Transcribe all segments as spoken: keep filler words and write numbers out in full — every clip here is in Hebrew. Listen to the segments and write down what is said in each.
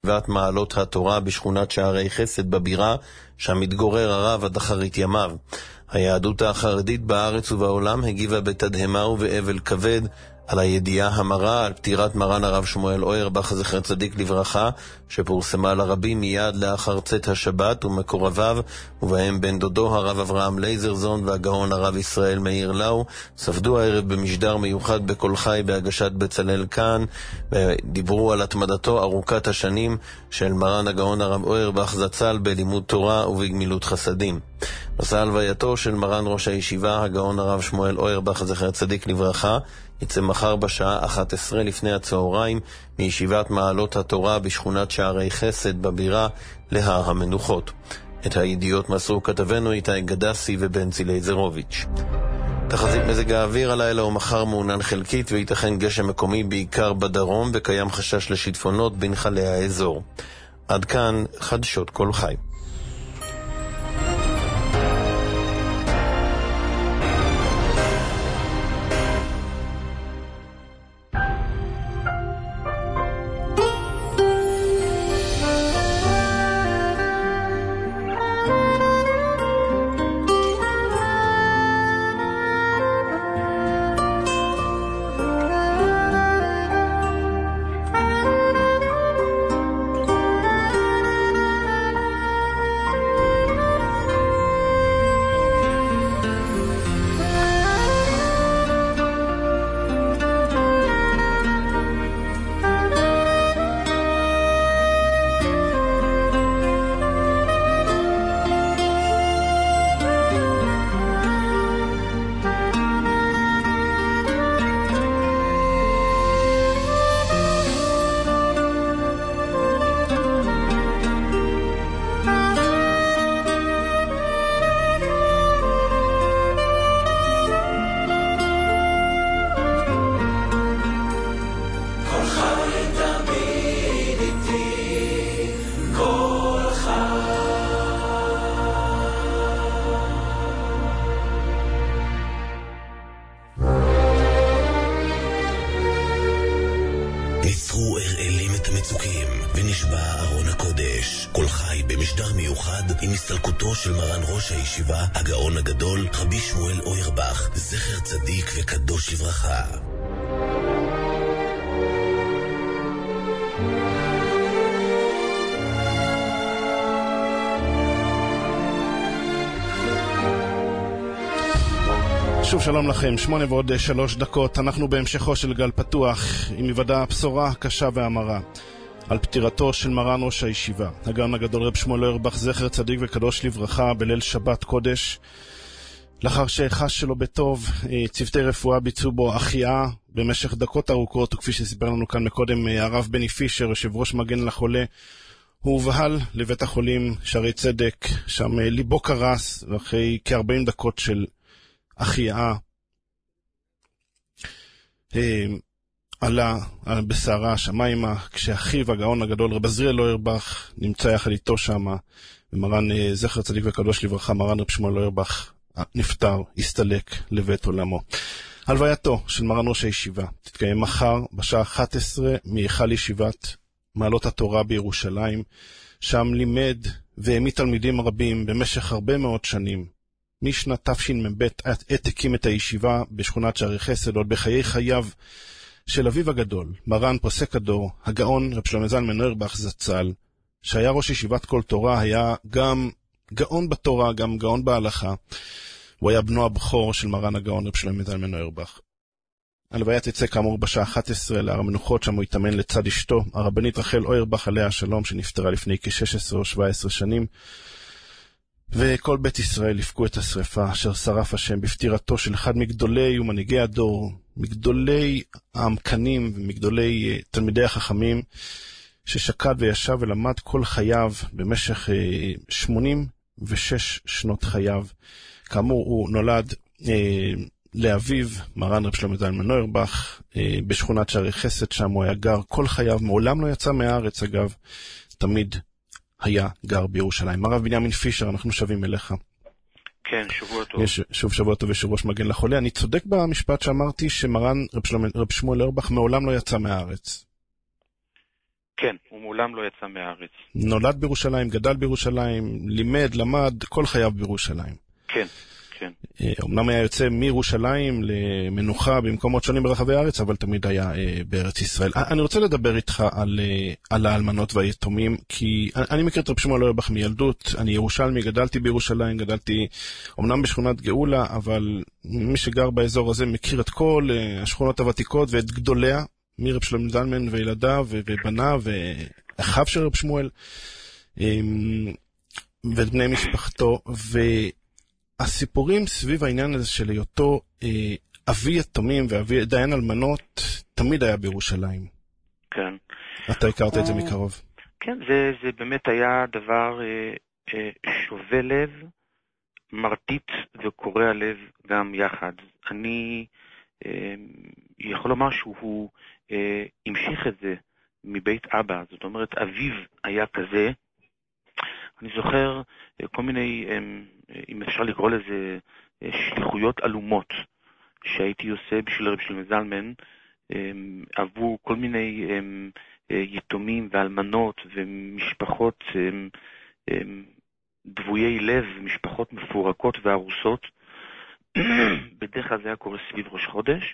מישיבת מעלות התורה בשכונת שערי חסד בבירה, שם מתגורר הרב עד אחרית ימיו. היהדות החרדית בארץ ובעולם הגיבה בתדהמה ובאבל כבד על הידיעה המרה על פטירת מרן הרב שמואל אוירבך זכר צדיק לברכה, שפורסמה לרבים מיד לאחר צאת השבת, ומקורביו, ובהם בן דודו הרב אברהם לייזרזון והגאון הרב ישראל מאיר לאו, ספדו הערב במשדר מיוחד בכל חי בהגשת בצלאל כאן, ודיברו על התמדתו ארוכת השנים של מרן הגאון הרב אוירבך זצ"ל בלימוד תורה ובגמילות חסדים. מסע הלווייתו של מרן ראש הישיבה הגאון הרב שמואל אוירבך זכר צדיק לברכה יצא מחר בשעה אחת עשרה לפני הצהריים מישיבת מעלות התורה בשכונת שערי חסד בבירה להר המנוחות. את הידיעות מסרו כתבנו איתי גדסי ובן צילייזרוביץ'. תחזית מזג האוויר הלילה ומחר מעונן חלקית וייתכן גשם מקומי בעיקר בדרום, וקיים חשש לשיטפונות בנחלי האזור. עד כאן חדשות כל חי. עם הסתלקותו של מרן ראש הישיבה הגאון הגדול רבי שמואל אוירבך זכר צדיק וקדוש לברכה. שוב שלום לכם, שמונה ועוד שלוש דקות. אנחנו בהמשכו של גל פתוח עם היוודע הבשורה הקשה והמרה על פטירתו של מרן ראש הישיבה הגאון הגדול רב שמואל אוירבך זכר צדיק וקדוש לברכה בליל שבת קודש, לאחר שחש שלו בטוב. צוותי רפואה ביצעו בו החייאה במשך דקות ארוכות, וכפי שסיפר לנו כאן מקודם הרב בני פישר, יושב ראש מגן לחולה, הוא הובהל לבית החולים שערי צדק, שם ליבו קרס, ואחרי כ-ארבעים דקות של החייאה עלה בסערה השמיימה, כשאחיו הגאון הגדול רב עזריאל אוירבך נמצא יחד איתו שם, ומרן זכר צדיק וקדוש לברכה מרן רב שמואל אוירבך נפטר, הסתלק לבית עולמו. הלווייתו של מרן ראש הישיבה תתקיים מחר בשעה אחת עשרה מהיכל ישיבת מעלות התורה בירושלים, שם לימד והעמיד תלמידים רבים במשך הרבה מאוד שנים. משנת תשמ"ב עת הקים את הישיבה בשכונת שערי חסד, עוד בחיי חייו של אביו הגדול, מרן פוסק הדור, הגאון רב שלמה זלמן אוירבך זצ"ל, שהיה ראש ישיבת כל תורה, היה גם גאון בתורה, גם גאון בהלכה. הוא היה בנו הבכור של מרן הגאון רב שלמה זלמן אוירבך. הלוויה תצא כאמור בשעה אחת עשרה להר המנוחות, שם הוא התאמן לצד אשתו, הרבנית רחל אוירבך עליה השלום, שנפטרה לפני כ-שש עשרה או שבע עשרה שנים. וכל בית ישראל יפקו את השריפה אשר שרף השם בפטירתו של אחד מגדולי ומנהיגי הדור, מגדולי העמקנים ומגדולי תלמידי החכמים, ששקד וישב ולמד כל חייו במשך שמונים ושש שנות חייו. כאמור הוא נולד אה, לאביו מרן רב שלמה זלמן אוירבך אה, בשכונת שערי חסד, שם הוא היה גר כל חייו, מעולם לא יצא מהארץ אגב, תמיד היה גר בירושלים. הרב בנימין פישר, אנחנו שבים אליך. כן, שבוע טוב. יש, שוב שבוע טוב יושב ראש מגן לחולה. אני צודק במשפט שאמרתי שמרן רב, שלמה, רב שמואל אוירבך מעולם לא יצא מהארץ? כן, הוא מעולם לא יצא מהארץ. נולד בירושלים, גדל בירושלים, לימד, למד, כל חייו בירושלים. כן, כן. אמנם היה יוצא מירושלים למנוחה במקומות שונים ברחבי הארץ, אבל תמיד היה בארץ ישראל. אני רוצה לדבר איתך על, על האלמנות והיתומים, כי אני מכיר את רב שמואל אוירבך מילדות, אני ירושלמי, גדלתי בירושלים, גדלתי אמנם בשכונת גאולה, אבל מי שגר באזור הזה מכיר את כל השכונות הוותיקות ואת גדוליה, מרב שלמה זלמן וילדיו ובניו ואחיו של רב שמואל, ואת בני משפחתו, ו... הסיפורים סביב העניין הזה של היותו אה, אבי יתומים ואבי דיין אלמנות תמיד היה בירושלים. כן. אתה הכרת את זה מקרוב. כן, זה, זה באמת היה דבר אה, אה, שובה לב, מרטיט וקורע לב גם יחד. אני אה, יכול לומר שהוא אה, המשיך את זה מבית אבא, זאת אומרת אביו היה כזה. אני זוכר כל מיני, אם אפשר לקרוא לזה, שליחויות אלומות שהייתי עושה בשביל רב שלמה זלמן, עבור כל מיני יתומים ואלמנות ומשפחות דבויי לב, משפחות מפורקות וארוסות. בדרך כלל זה היה קורה סביב ראש חודש,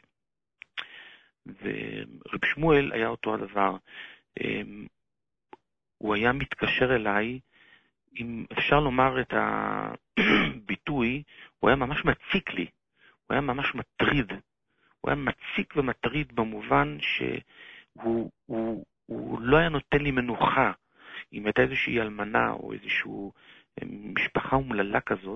ורב שמואל היה אותו הדבר. הוא היה מתקשר אליי, אם אפשר לומר את הביטוי, הוא היה ממש מציק לי, הוא היה ממש מטריד, הוא היה מציק ומטריד במובן שהוא הוא, הוא לא היה נותן לי מנוחה. אם הייתה איזושהי אלמנה או איזושהי משפחה אומללה כזאת,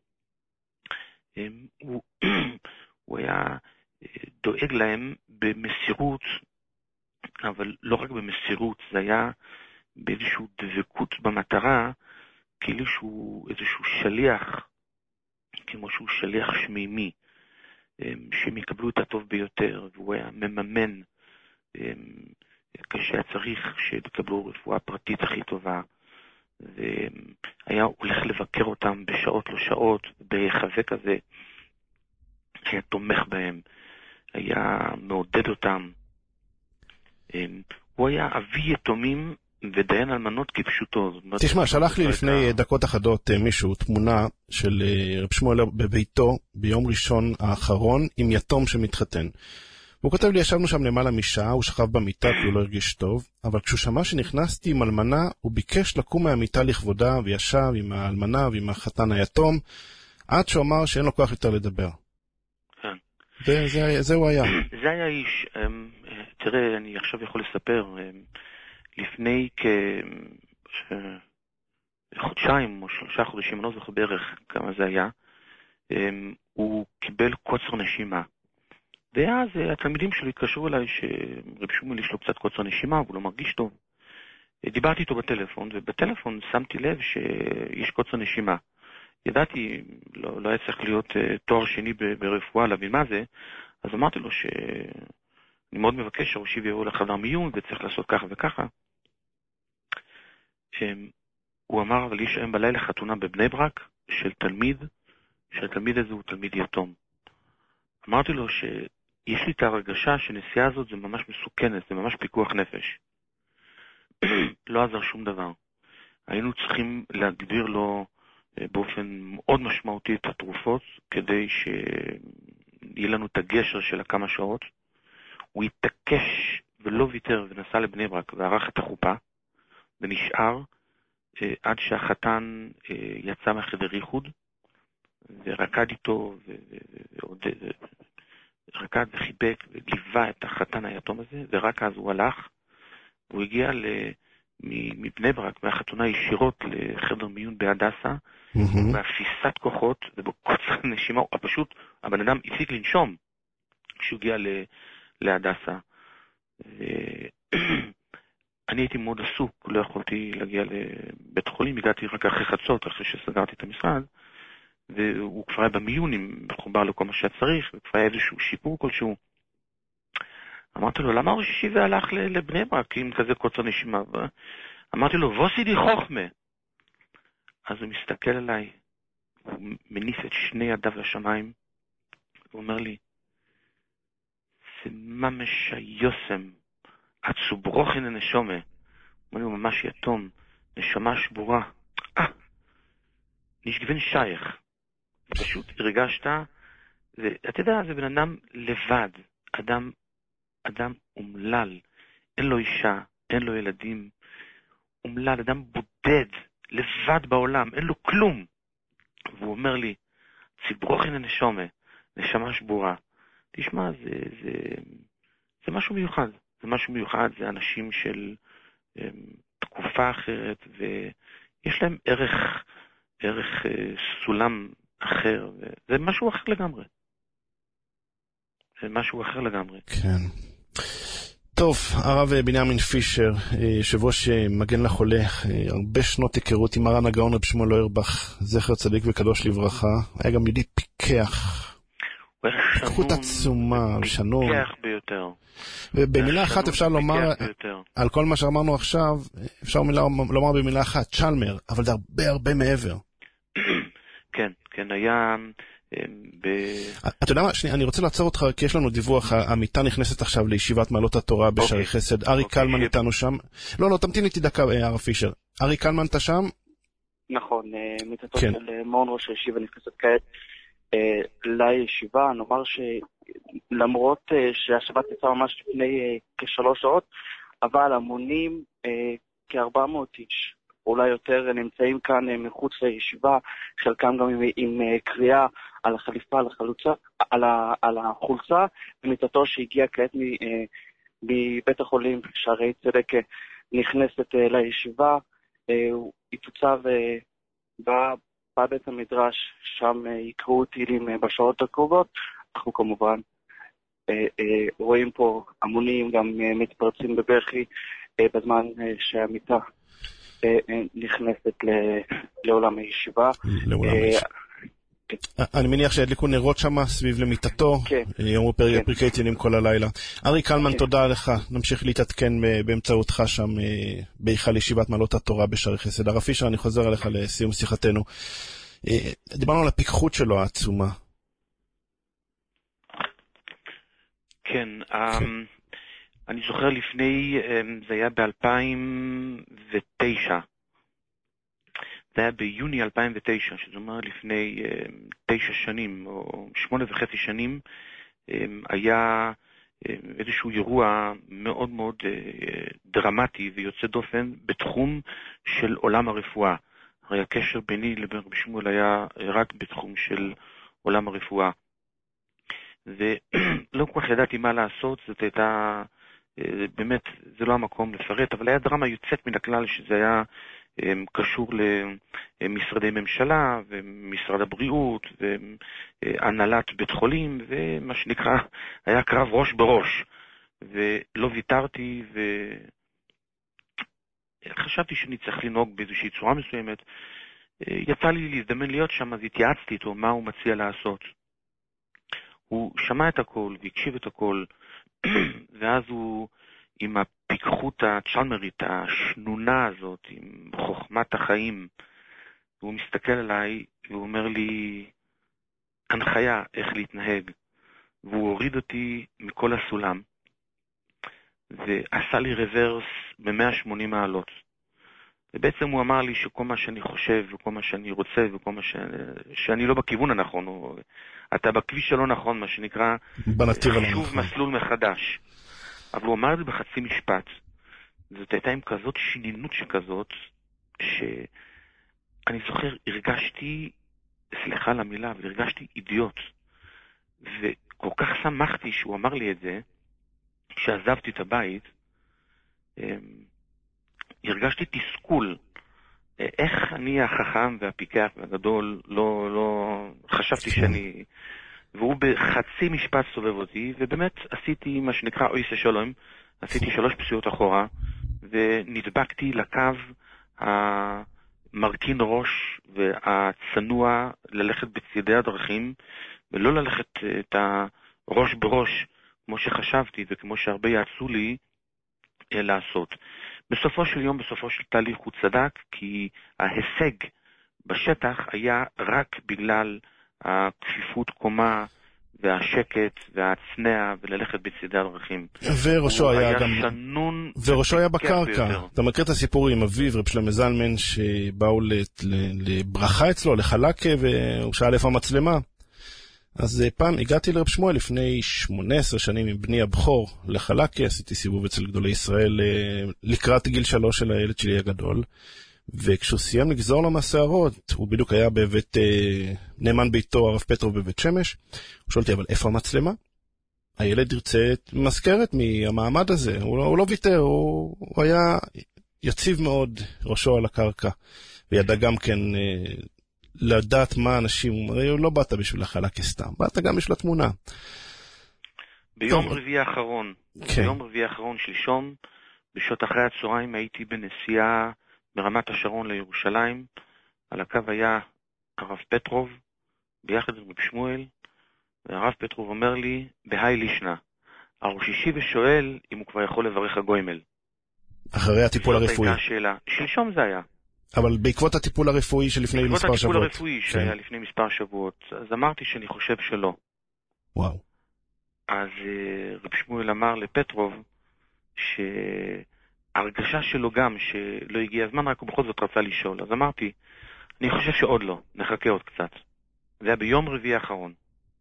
הוא, הוא היה דואג להם במסירות, אבל לא רק במסירות, זה היה באיזושהי דבקות במטרה, כאילו שהוא איזשהו שליח, כמו שהוא שליח שמימי, שהם יקבלו את הטוב ביותר, והוא היה מממן כשהיה צריך שיקבלו רפואה פרטית הכי טובה, והיה הולך לבקר אותם בשעות לא שעות, בהיחווה כזה, היה תומך בהם, היה מעודד אותם. הוא היה אבי יתומים ודיין אלמנות כפשוטו. תשמע, שלח לי לפני דקות אחדות מישהו תמונה של רב שמואל בביתו ביום ראשון האחרון עם יתום שמתחתן. הוא כותב לי, ישבנו שם למעלה משעה, הוא שכב במיטה כי הוא לא הרגיש טוב, אבל כשהוא שמע שנכנסתי עם אלמנה, הוא ביקש לקום מהמיטה לכבודה וישב עם האלמנה ועם החתן היתום, עד שהוא אמר שאין לו כוח יותר לדבר. כן. זהו היה. זה היה איש, תראה, אני עכשיו יכול לספר, לפני כחודשיים או שלושה חודשים, אני לא זוכר בערך כמה זה היה, הוא קיבל קוצר נשימה. ואז התלמידים שלו התקשרו אליי שרב שמואל יש לו קצת קוצר נשימה, והוא לא מרגיש טוב. דיברתי איתו בטלפון, ובטלפון שמתי לב שיש קוצר נשימה. ידעתי, לא, לא היה צריך להיות תואר שני ברפואה להבין מה זה, אז אמרתי לו שאני מאוד מבקש שהראשי יבואו לחדר מיון וצריך לעשות ככה וככה. הוא אמר, אבל יש היום בלילה חתונה בבני ברק של תלמיד, שהתלמיד הזה הוא תלמיד יתום. אמרתי לו שיש לי את הרגשה שנסיעה הזאת זה ממש מסוכנת, זה ממש פיקוח נפש. לא עזר שום דבר. היינו צריכים להגביר לו באופן מאוד משמעותי את התרופות, כדי שיהיה לנו את הגשר של הכמה שעות. הוא התעקש ולא ויתר ונסע לבני ברק וערך את החופה, ונשאר עד שהחתן יצא מהחדר ייחוד, ורקד איתו, ורקד וחיבק וליווה את החתן היתום הזה, ורק אז הוא הלך, הוא הגיע מבני ברק, מהחתונה ישירות לחדר מיון בהדסה, באפיסת כוחות ובקוצר נשימה, פשוט הבן אדם הפסיק לנשום כשהוא הגיע להדסה. אני הייתי מאוד עסוק, לא יכולתי להגיע לבית חולים, הגעתי רק אחרי חצות, אחרי שסגרתי את המשרד, והוא כבר היה במיונים, מחובר לכל מה שצריך, וכבר היה איזשהו שיפור כלשהו. אמרתי לו, למה ראש ישיבה הלך לבני ברק עם כזה קוצר נשימה? אמרתי לו, ווסי די חוכמה. אז הוא מסתכל עליי, הוא מניף את שני ידיו לשמיים, הוא אומר לי, זה ממש היוסם, עצוברוכן הנשומה, הוא ממש יתום, נשמה שבורה. אה, נשגבן שייך. פשוט הרגשת, ואתה יודע, זה בן אדם לבד, אדם, אדם אומלל, אין לו אישה, אין לו ילדים, אומלל, אדם בודד, לבד בעולם, אין לו כלום. והוא אומר לי, ציברוכן הנשומה, נשמה שבורה. תשמע, זה, זה, זה משהו מיוחד, זה משהו מיוחד, זה אנשים של הם, תקופה אחרת, ויש להם ערך, ערך אה, סולם אחר, זה משהו אחר לגמרי. זה משהו אחר לגמרי. כן. טוב, הרב בנימין פישר, יושב ראש מגן לחולה, הרבה שנות היכרות עם מרן הגאון רב שמואל אוירבך, זכר צדיק וקדוש לברכה, היה גם יהודי פיקח, פיקחות עצומה, שנון. פיקח ביותר. ובמילה אחת אפשר לומר, על כל מה שאמרנו עכשיו, אפשר לומר במילה אחת, צ'למר, אבל זה הרבה הרבה מעבר. כן, כן, היה... אתה יודע מה, שנייה, אני רוצה לעצור אותך, כי יש לנו דיווח, המיטה נכנסת עכשיו לישיבת מעלות התורה בשערי חסד, ארי קלמן איתנו שם. לא, לא, תמתין איתי דקה, הרב פישר. ארי קלמן, אתה שם? נכון, מיטתו של מעון ראש הישיבה נכנסת כעת לישיבה. נאמר שלמרות שהשבת יצאה ממש לפני כשלוש שעות, אבל המונים כ-ארבע מאות איש, אולי יותר, נמצאים כאן מחוץ לישיבה, חלקם גם עם, עם קריאה על החליפה, על החלוצה, על, ה, על החולצה, ומיטתו שהגיעה כעת מבית החולים שערי צדק נכנסת לישיבה, היא תוצב בבית המדרש, שם יקראו תהילים בשעות הקרובות. אנחנו כמובן רואים פה המונים גם מתפרצים בבכי בזמן שהמיטה נכנסת לעולם הישיבה. לעולם הישיבה. אני מניח שהדליקו נרות שם סביב למיטתו, יאמרו פרקי תהילים כל הלילה. ארי קלמן, תודה לך, נמשיך להתעדכן באמצעותך שם בהיכל ישיבת מעלות התורה בשערי חסד. הרב פישר, אני חוזר אליך לסיום שיחתנו. דיברנו על הפיקחות שלו העצומה. כן, אני זוכר לפני, זה היה ב-אלפיים ותשע, זה היה ביוני אלפיים ותשע, שזה אומר לפני תשע שנים או שמונה וחצי שנים, היה איזשהו אירוע מאוד מאוד דרמטי ויוצא דופן בתחום של עולם הרפואה. הרי הקשר ביני לבין רבי שמואל היה רק בתחום של עולם הרפואה. ולא כל כך ידעתי מה לעשות, זאת הייתה, באמת, זה לא המקום לפרט, אבל היה דרמה יוצאת מן הכלל שזה היה קשור למשרדי ממשלה ומשרד הבריאות והנהלת בית חולים, ומה שנקרא, היה קרב ראש בראש, ולא ויתרתי וחשבתי שאני צריך לנהוג באיזושהי צורה מסוימת. יצא לי להזדמן להיות שם, אז התייעצתי איתו מה הוא מציע לעשות. הוא שמע את הכל והקשיב את הכל, ואז הוא עם הפיקחות הצ'למרית, השנונה הזאת, עם חוכמת החיים, הוא מסתכל עליי והוא אומר לי הנחיה איך להתנהג, והוא הוריד אותי מכל הסולם ועשה לי רוורס ב-מאה ושמונים מעלות. ובעצם הוא אמר לי שכל מה שאני חושב וכל מה שאני רוצה וכל מה ש... שאני לא בכיוון הנכון, או... אתה בכביש שלא נכון, מה שנקרא שוב מסלול מחדש. אבל הוא אמר את זה בחצי משפט. זאת הייתה עם כזאת שנינות שכזאת, שאני זוכר, הרגשתי, סליחה על המילה, אבל הרגשתי אידיוט. וכל כך שמחתי שהוא אמר לי את זה, כשעזבתי את הבית, הרגשתי תסכול. איך אני החכם והפיקח והגדול, לא, לא, חשבתי שאני, והוא בחצי משפט סובב אותי, ובאמת עשיתי מה שנקרא אויסה שלום, עשיתי שלוש פסיעות אחורה, ונדבקתי לקו המרכין ראש והצנוע ללכת בצדי הדרכים, ולא ללכת את הראש בראש, כמו שחשבתי וכמו שהרבה יעצו לי לעשות. בסופו של יום, בסופו של תהליך הוא צדק, כי ההישג בשטח היה רק בגלל הכפיפות קומה והשקט והצנע וללכת בצידי הדרכים. וראשו היה, היה גם... שנון... וראשו היה בקרקע. אתה מכיר את הסיפור עם אביו, רב שלמה זלמן, שבאו לברכה אצלו, לחלקה, והוא שאל איפה המצלמה. אז פעם הגעתי לרב שמואל לפני שמונה עשרה שנים עם בני הבכור לחלקה, עשיתי סיבוב אצל גדולי ישראל לקראת גיל שלוש של הילד שלי הגדול, וכשהוא סיים לגזור לו מהשערות, הוא בדיוק היה בבית אה, נאמן ביתו הרב פטרוב בבית שמש, הוא שואל אותי, אבל איפה המצלמה? הילד ירצה מזכרת מהמעמד הזה, הוא לא, הוא לא ויתר, הוא, הוא היה יציב מאוד ראשו על הקרקע, וידע גם כן אה, לדעת מה אנשים, הוא לא באת בשביל החלקה סתם, באת גם בשביל התמונה. ביום טוב. רביעי האחרון, כן. ביום רביעי האחרון שלשום, בשעות אחרי הצהריים הייתי בנסיעה ברמת השרון לירושלים, על הקו היה הרב פטרוב, ביחד עם רב שמואל, והרב פטרוב אומר לי, בהי לישנה, הראש אישי ושואל אם הוא כבר יכול לברך הגוימל. אחרי הטיפול הרפואי. זאת הייתה השאלה. שלשום זה היה. אבל בעקבות הטיפול הרפואי שלפני מספר שבועות. בעקבות הטיפול הרפואי שהיה לפני מספר שבועות, אז אמרתי שאני חושב שלא. וואו. אז רב שמואל אמר לפטרוב, ש... ההרגשה שלו גם שלא הגיע הזמן, רק הוא בכל זאת רצה לשאול. אז אמרתי, אני חושב שעוד לא, נחכה עוד קצת. זה היה ביום רביעי האחרון.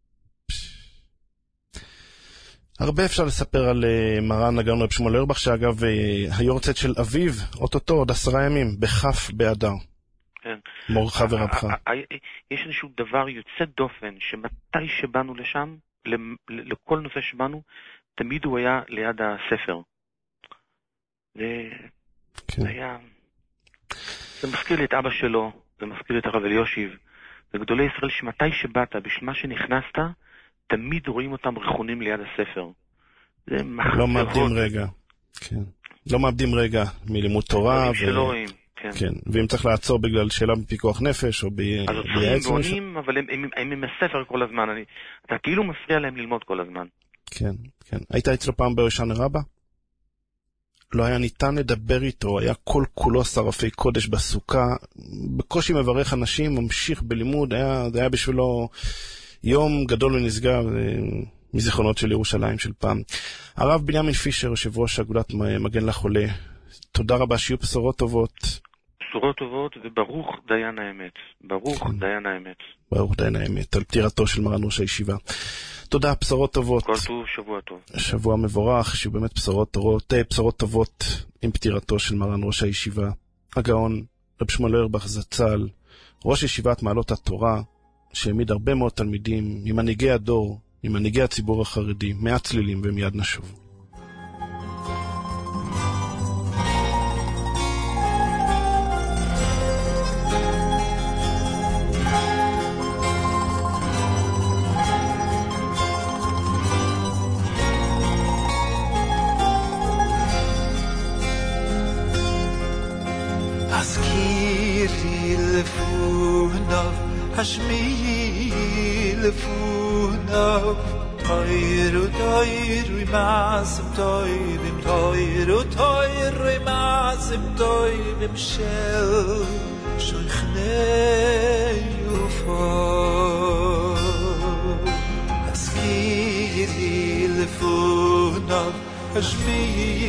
הרבה אפשר לספר על מרן הגאון רב שמואל אוירבך, שאגב היורצייט של אביו, אוטוטו עוד עשרה ימים, בכף באדר. כן. מורך ורבך. יש איזשהו דבר יוצא דופן, שמתי שבאנו לשם, לכל נושא שבאנו, תמיד הוא היה ליד הספר. זה כן. היה... זה מזכיר לי את אבא שלו, זה מזכיר לי את הרב אליושיב. זה גדולי ישראל שמתי שבאת, בשביל מה שנכנסת, תמיד רואים אותם רכונים ליד הספר. זה מחזרות. לא מאבדים רגע. כן. לא מאבדים רגע מלימוד תורה. ו... שלא רואים. כן. כן. ואם צריך לעצור בגלל שאלה בפיקוח נפש, או ביעץ... אז עוצרים ועונים, אבל הם, הם, הם עם הספר כל הזמן. אני... אתה כאילו מפריע להם ללמוד כל הזמן. כן, כן. היית אצלו פעם בהושענא רבה? לא היה ניתן לדבר איתו, היה כל כולו שרפי קודש בסוכה, בקושי מברך אנשים, ממשיך בלימוד, היה, זה היה בשבילו יום גדול ונשגב מזיכרונות של ירושלים של פעם. הרב בנימין פישר, יושב ראש אגודת מגן לחולה, תודה רבה, שיהיו בשורות טובות. בשורות טובות, וברוך דיין האמת. ברוך כן. דיין האמת. ברוך דיין האמת, על פטירתו של מרן ראש הישיבה. תודה, בשורות טובות. כל טוב, שבוע טוב. שבוע מבורך, שיהיו באמת בשורות טובות, בשורות טובות עם פטירתו של מרן ראש הישיבה. הגאון רב שמואל אוירבך זצ"ל, ראש ישיבת מעלות התורה, שהעמיד הרבה מאוד תלמידים, ממנהיגי הדור, ממנהיגי הציבור החרדי, מעט צלילים ומיד נשוב. Hashmi lefunav Toiru toiru imasim toivim Toiru toiru imasim toivim Shel shoichnei ufav Haskiri lefunav Hashmi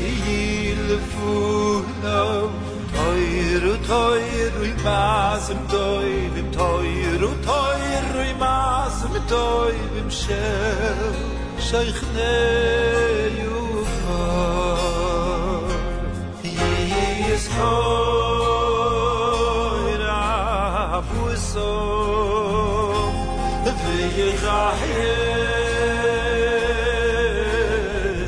lefunav Toiru toiru imasim toivim Toiru toiru imasim toivim Shel shoichnei ufav Yizkor abusom V'yichahir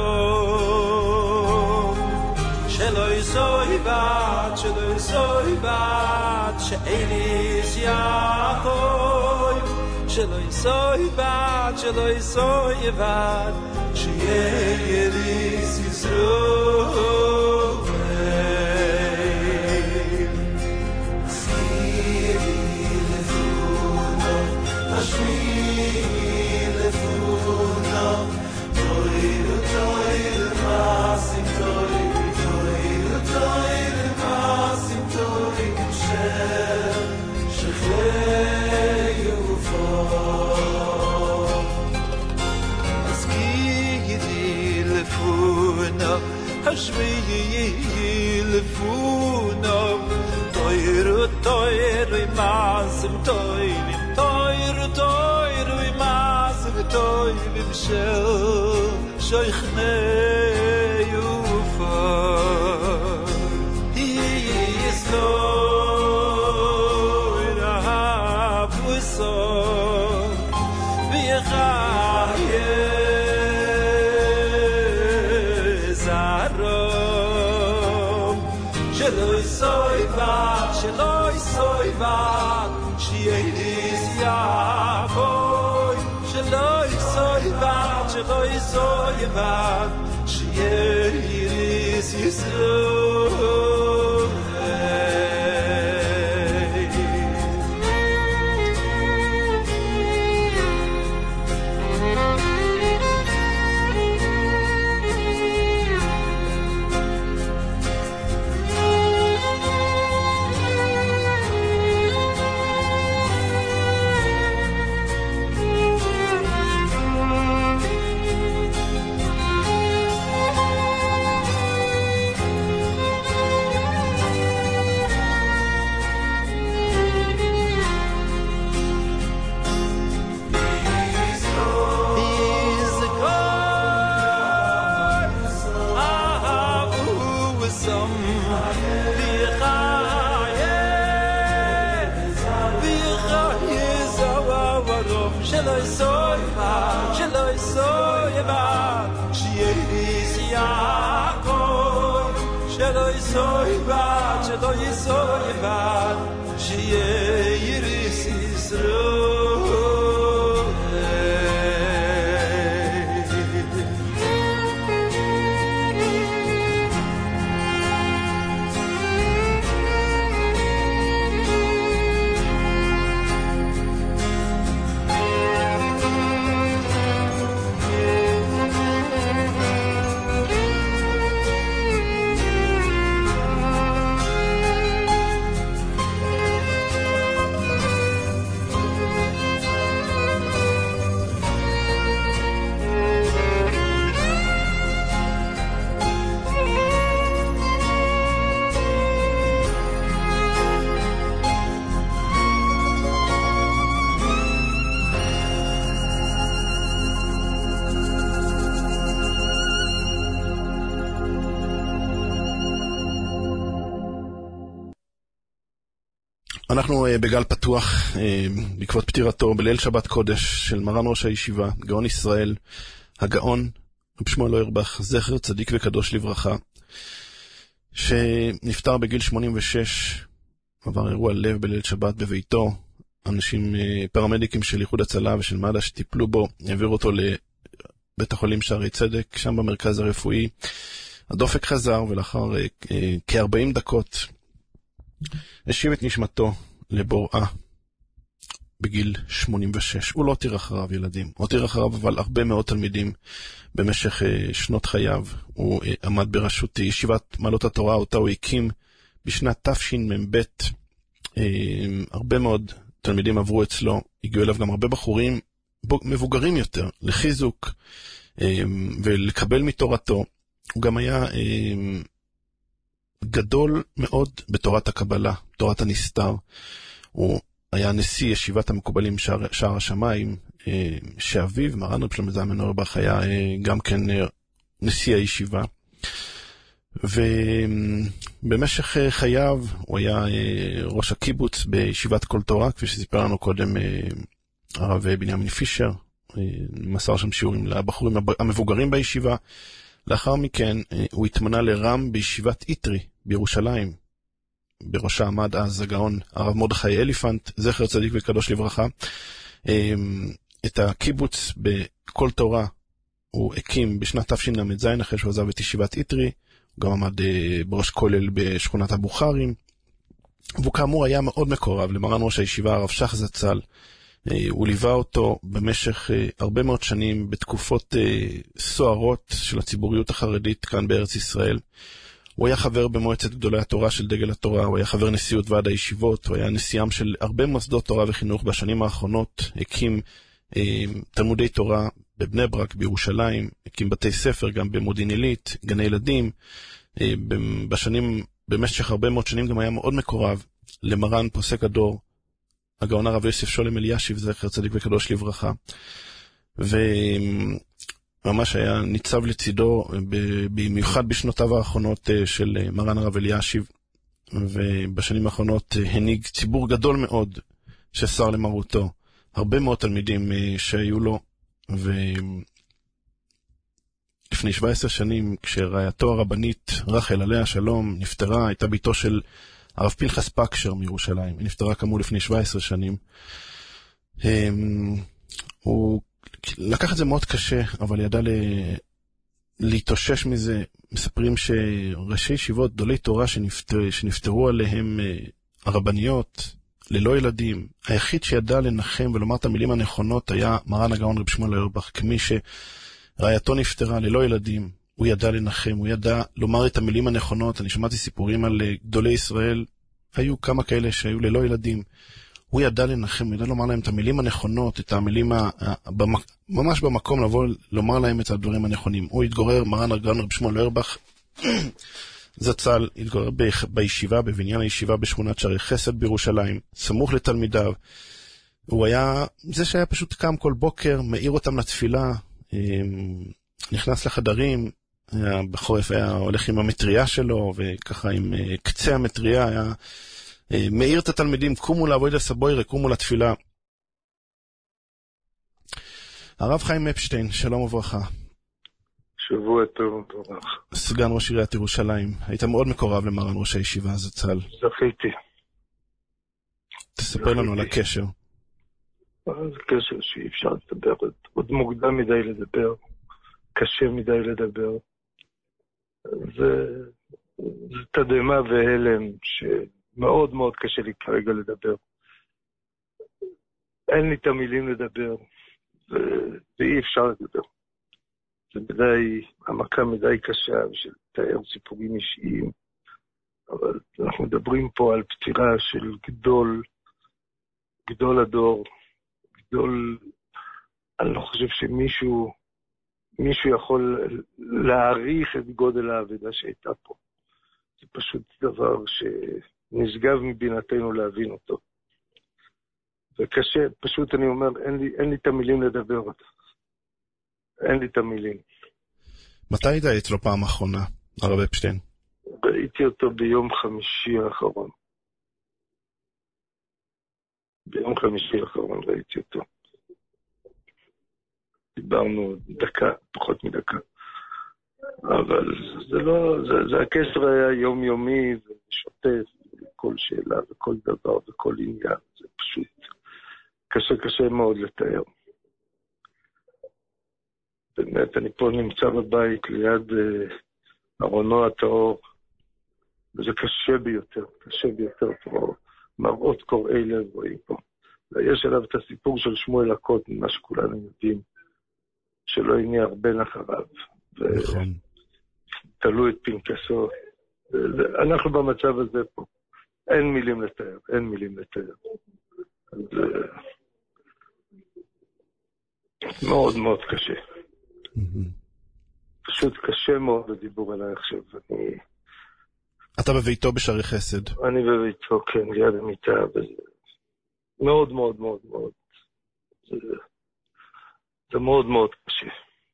zarom Shelo yisoy bat, shelo yisoy bat She'elis yachoy Shelo yisoy bat, shelo yisoy bat She'elis Yisroel Hashmi lefunav Hashmi lefunav Toiru toiru masim toiru Toiru toiru masim toiru Shel shoichnei ufav ומעשים טובים, תויר תויר ומעשים טובים של שויכני יופר. יסלוי רהב וסור ויחיה זרום שלא יסוי בת, שלא יסוי בת שיידיס יעבוי, שלא יסוי בת, שלא יסוי בת שיידיס יסוי. Soy bad, soy soy bad, שיהיה יריס ישראל. אנחנו בגל פתוח בעקבות פטירתו בליל שבת קודש של מרן ראש הישיבה, גאון ישראל, הגאון רב שמואל אוירבך, זכר צדיק וקדוש לברכה, שנפטר בגיל שמונים ושש, עבר אירוע לב בליל שבת בביתו. אנשים, פרמדיקים של איחוד הצלה ושל מד"א שטיפלו בו, העבירו אותו לבית החולים שערי צדק, שם במרכז הרפואי. הדופק חזר, ולאחר כ-ארבעים דקות השיב את נשמתו לבוראה בגיל שמונים ושש. הוא לא הותיר אחריו ילדים, הוא הותיר אחריו אבל הרבה מאוד תלמידים במשך שנות חייו. הוא עמד בראשות ישיבת מעלות התורה, אותה הוא הקים בשנת תשמ"ב. הרבה מאוד תלמידים עברו אצלו, הגיעו אליו גם הרבה בחורים מבוגרים יותר לחיזוק ולקבל מתורתו. הוא גם היה גדול מאוד בתורת הקבלה, תורת הנסתר. הוא היה נשיא ישיבת המקובלים שער, שער השמיים, שאביו, מרן רב שלמה זלמן אוירבך, היה גם כן נשיא הישיבה. ובמשך חייו הוא היה ראש הקיבוץ בישיבת כל תורה, כפי שסיפר לנו קודם הרב בנימין פישר, מסר שם שיעורים לבחורים המבוגרים בישיבה. לאחר מכן הוא התמנה לרם בישיבת איטרי בירושלים, בראשה עמד אז הגאון הרב מרדכי אליפנט, זכר צדיק וקדוש לברכה. את הקיבוץ בכל תורה הוא הקים בשנת תשל"ז, אחרי שהוא עזב את ישיבת איטרי. הוא גם עמד בראש כולל בשכונת הבוכרים, והוא כאמור היה מאוד מקורב למרן ראש הישיבה הרב שך זצ"ל. הוא ליווה אותו במשך הרבה מאוד שנים בתקופות סוערות של הציבוריות החרדית כאן בארץ ישראל. הוא היה חבר במועצת גדולי התורה של דגל התורה, הוא היה חבר נשיאות ועד הישיבות, הוא היה נשיאם של הרבה מוסדות תורה וחינוך בשנים האחרונות, הקים אה, תלמודי תורה בבני ברק, בירושלים, הקים בתי ספר גם במודיעין עילית, גני ילדים. אה, בשנים, במשך הרבה מאוד שנים גם היה מאוד מקורב למרן פוסק הדור, הגאון הרב יוסף שולם אלישיב, זכר צדיק וקדוש לברכה, וממש היה ניצב לצידו, במיוחד בשנותיו האחרונות של מרן הרב אלישיב, ובשנים האחרונות הנהיג ציבור גדול מאוד שסר למרותו, הרבה מאוד תלמידים שהיו לו, ולפני שבע עשרה שנים, כשרעייתו הרבנית רחל עליה שלום נפטרה, הייתה ביתו של הרב פנחס פקשר מירושלים, היא נפטרה כאמור לפני שבע עשרה שנים. הוא לקח את זה מאוד קשה, אבל ידע ל... להתאושש מזה. מספרים שראשי ישיבות, גדולי תורה שנפטר... שנפטרו עליהם הרבניות, ללא ילדים, היחיד שידע לנחם ולומר את המילים הנכונות היה מרן הגאון רב שמואל אוירבך, כמי שרעייתו נפטרה ללא ילדים, הוא ידע לנחם, הוא ידע לומר את המילים הנכונות. אני שמעתי סיפורים על גדולי ישראל, היו כמה כאלה שהיו ללא ילדים, הוא ידע לנחם, הוא ידע לומר להם את המילים הנכונות, את המילים ה... במק... ממש במקום לבוא לומר להם את הדברים הנכונים. הוא התגורר, מרן הגאון רב שמואל אוירבך, זצ"ל, התגורר ב... בישיבה, בבניין הישיבה בשכונת שערי חסד בירושלים, סמוך לתלמידיו. הוא היה זה שהיה פשוט קם כל בוקר, מאיר אותם לתפילה, נכנס לחדרים, היה, בחורף היה הולך עם המטריה שלו, וככה עם קצה המטריה היה מאיר את התלמידים, קומו לעבוד לסבוירה, קומו לתפילה. הרב חיים אפשטיין, שלום וברכה. שבוע טוב וברכה. סגן ראש עיריית ירושלים, היית מאוד מקורב למרן ראש הישיבה זצ"ל. זכיתי. תספר לנו על הקשר. זה קשר שאי אפשר לדבר, עוד מוקדם מדי לדבר, קשה מדי לדבר. זה, זה תדהמה והלם שמאוד מאוד קשה לי כרגע לדבר. אין לי את המילים לדבר, ואי אפשר לדבר. זה מדי, המכה מדי קשה של תאר סיפורים אישיים, אבל אנחנו מדברים פה על פטירה של גדול, גדול הדור, גדול, אני לא חושב שמישהו, מישהו יכול להעריך את גודל העבודה שהייתה פה. זה פשוט דבר שנשגב מבינתנו להבין אותו. וקשה, פשוט אני אומר, אין לי, אין לי את המילים לדבר אותו. אין לי את המילים. מתי היית אצלו פעם האחרונה, הרב אפשטיין? ראיתי אותו ביום חמישי האחרון. ביום חמישי האחרון ראיתי אותו. דיברנו דקה, פחות מדקה. אבל זה לא, זה, זה הקשר היה יומיומי ושוטף, כל שאלה וכל דבר וכל עניין. זה פשוט קשה, קשה מאוד לתאר. באמת, אני פה נמצא בבית ליד uh, ארונו הטהור, וזה קשה ביותר, קשה ביותר, פה, מראות קוראי לב רואים פה. ויש עליו את הסיפור של שמואל הקוטן, מה שכולנו יודעים, שלא הניח בן אחריו. נכון. תלו את פנקסו. אנחנו במצב הזה פה. אין מילים לתאר, אין מילים לתאר. אז מאוד מאוד קשה. פשוט קשה מאוד הדיבור עליי עכשיו. אני... אתה בביתו בשערי חסד. אני בביתו, כן, ליד המיטה. מאוד מאוד מאוד מאוד. זה, זה מאוד מאוד קשה.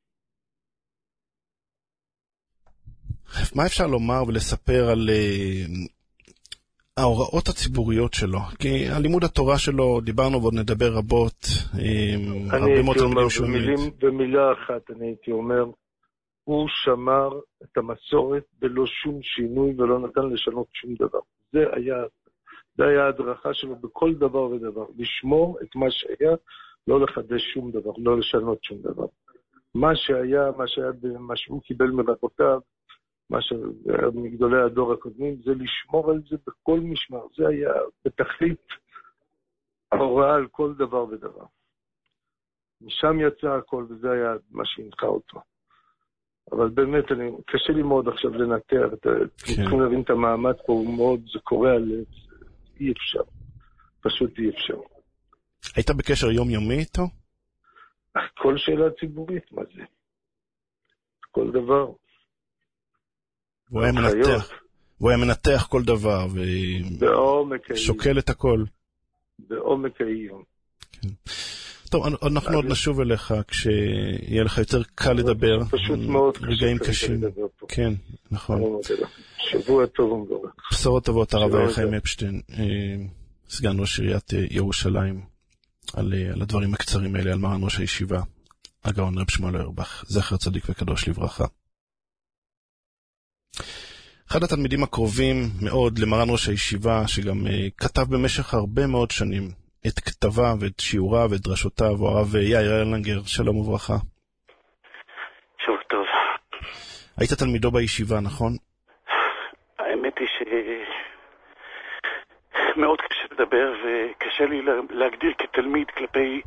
מה אפשר לומר ולספר על uh, ההוראות הציבוריות שלו? כי הלימוד התורה שלו, דיברנו ועוד נדבר רבות. Um, אני הייתי אומר, במילים, במילה אחת אני הייתי אומר, הוא שמר את המסורת בלא שום שינוי ולא נתן לשנות שום דבר. זה היה, זה היה הדרכה שלו בכל דבר ודבר. לשמור את מה שהיה, לא לחדש שום דבר, לא לשנות שום דבר. מה שהיה, מה שהיה, מה שהוא קיבל מרבותיו, מה שהיה מגדולי הדור הקודמים, זה לשמור על זה בכל משמר. זה היה בתכלית ההוראה על כל דבר ודבר. משם יצא הכל, וזה היה מה שהנחה אותו. אבל באמת, אני, קשה לי מאוד עכשיו לנתר, אתם צריכים להבין את המעמד פה, הוא מאוד, זה קורא עליו, אי אפשר. פשוט אי אפשר. היית בקשר יומיומי איתו? כל שאלה ציבורית, מה זה? כל דבר. הוא היה מנתח, והוא היה מנתח כל דבר, ושוקל את הכל. בעומק העיון. כן. טוב, אנחנו עוד נשוב אליך כשיהיה לך יותר קל לדבר. פשוט מאוד רגעים קשים. כן, נכון. שבוע טוב ומבורך. בשורות טובות, הרב חיים אפשטיין, סגן ראש עיריית ירושלים, על הדברים הקצרים האלה, על מרן ראש הישיבה, הגאון רב שמואל אוירבך, זכר צדיק וקדוש לברכה. אחד התלמידים הקרובים מאוד למרן ראש הישיבה, שגם כתב במשך הרבה מאוד שנים את כתביו ואת שיעוריו ואת דרשותיו, הוא הרב יאיר ארלנגר, שלום וברכה. שוב טוב. היית תלמידו בישיבה, נכון? האמת היא שמאוד קשה לדבר, וקשה לי להגדיר כתלמיד כלפי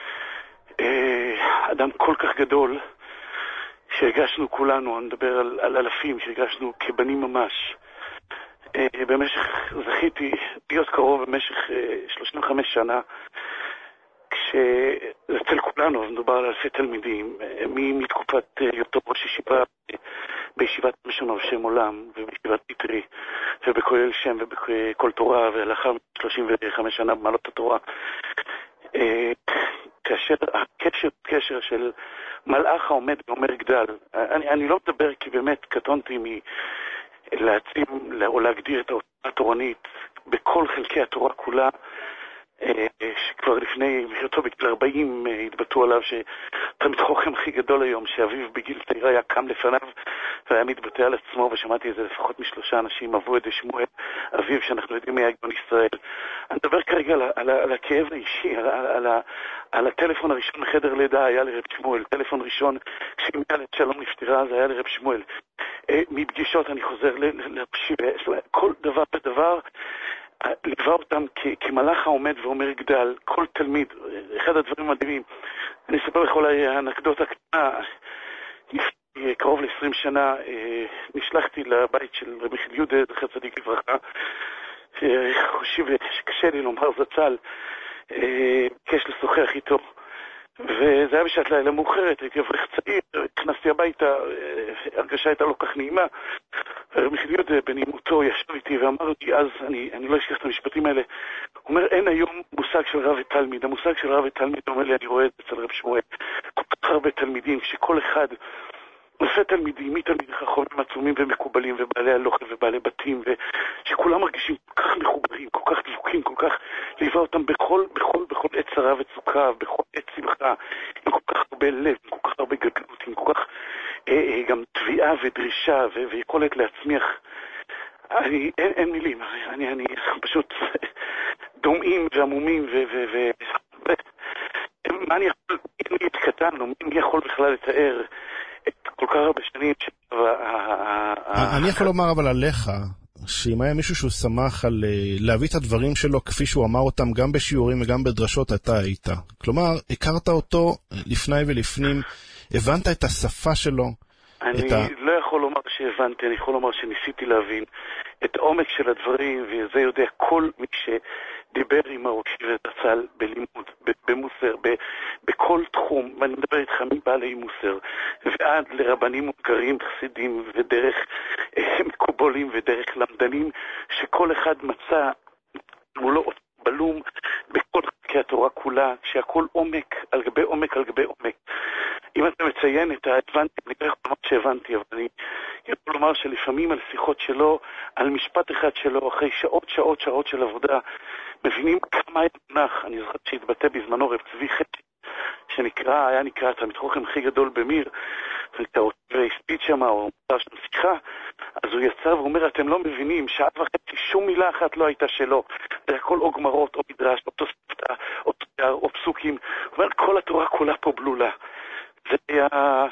אה, אדם כל כך גדול, שהרגשנו כולנו, אני מדבר על, על אלפים, שהרגשנו כבנים ממש. אה, במשך, זכיתי להיות קרוב במשך אה, שלושים וחמש שנה, כשאצל כולנו, אז מדובר על אלפי תלמידים, אה, מתקופת היותו אה, ראש ישיבה, אה, בישיבת משנה בשם עולם, ובישיבת פיטרי, ובכולל שם, ובכל תורה, ולאחר שלושים וחמש שנה במעלות התורה. אה, כאשר הקשר, קשר של מלאך העומד ואומר גדל, אני, אני לא מדבר כי באמת קטונתי מלהעצים או להגדיר את ההוצאה התורנית בכל חלקי התורה כולה, שכבר לפני מחיותו בגיל ארבעים התבטאו עליו שתלמיד חוכם הכי גדול היום, שאביו בגיל צעיר היה קם לפניו והיה מתבטא על עצמו, ושמעתי את זה לפחות משלושה אנשים, אבו עדי שמואל, אביו שאנחנו יודעים מי היה גאון ישראל. אני מדבר כרגע על, על, על הכאב האישי, על, על, על, על הטלפון הראשון מחדר לידה היה לרב שמואל, טלפון ראשון כשמיילת שלום נפטרה זה היה לרב שמואל. מפגישות אני חוזר לפשיבה, כל דבר בדבר ליווה אותם כמלאך העומד ואומר גדל, כל תלמיד, אחד הדברים מדהימים. אני אספר לך אולי האנקדוטה קטנה, לפני קרוב ל-עשרים שנה נשלחתי לבית של רבי חיל יהודה, זכר צדיק לברכה, חושב שקשה לי לומר זצ"ל, ביקש לשוחח איתו, וזה היה בשעת לילה מאוחרת, גברך צעיר, הכנסתי הביתה, הרגשה הייתה לא כך נעימה, רבי חיל יהודה בנעימותו ישב איתי ואמר לי, אז אני, אני לא אשכח את המשפטים האלה, הוא אומר, אין היום מושג של רב ותלמיד, המושג של רב ותלמיד, הוא אומר לי, אני רואה את זה אצל רב שמואל, כל כך הרבה תלמידים, שכל אחד, אלפי תלמידים, מתלמידים חכמים עצומים ומקובלים, ובעלי הלוחם ובעלי בתים, ושכולם מרגישים כל כך מחוברים, כל כך דבוקים, כל כך ליווה אותם בכל, בכל, בכל עת צרה וצוקה, בכל עת שמחה, עם כל כך הרבה לב, עם כל כך הרבה גדלות, עם כל כך אה, אה, גם תביעה ודרישה ו- ויכולת להצמיח. אני, אין, אין מילים, אני, אני פשוט דומעים ועמומים ו... ו, ו מה אני יכול, מי קטן, או מי יכול בכלל לתאר את כל כך הרבה שנים ש... אני יכול לומר אבל עליך, שאם היה מישהו שהוא שמח על להביא את הדברים שלו כפי שהוא אמר אותם גם בשיעורים וגם בדרשות, אתה היית. כלומר, הכרת אותו לפני ולפנים, הבנת את השפה שלו. אני ה... לא יכול לומר שהבנתי, אני יכול לומר שניסיתי להבין את העומק של הדברים, וזה יודע כל מי שדיבר עם הראשי וזצ"ל בלימוד, במוסר, בכל תחום, ואני מדבר איתך מבעלי מוסר, ועד לרבנים מוכרים, חסידים, ודרך מקובולים ודרך למדנים, שכל אחד מצא מולו בלום בכל חלקי התורה כולה, שהכל עומק על גבי עומק על גבי עומק. אם אתה מציין את ההבנתי, אני לא יכול לומר שהבנתי, אבל אני יכול לומר שלפעמים על שיחות שלו, על משפט אחד שלו, אחרי שעות שעות שעות של עבודה, מבינים כמה היה מונח. אני זוכר שהתבטא בזמנו רב צבי חטי, שנקרא, היה נקרא את המתחוכם הכי גדול במיר, והספיד שם, או מותר שם שיחה, אז הוא יצא ואומר, אתם לא מבינים, שעה וחצי, שום מילה אחת לא הייתה שלו, זה הכל או גמרות, או מדרש, או תוספתא, או תיאר, או פסוקים, הוא אומר, כל התורה כולה פה בלולה. זה היה...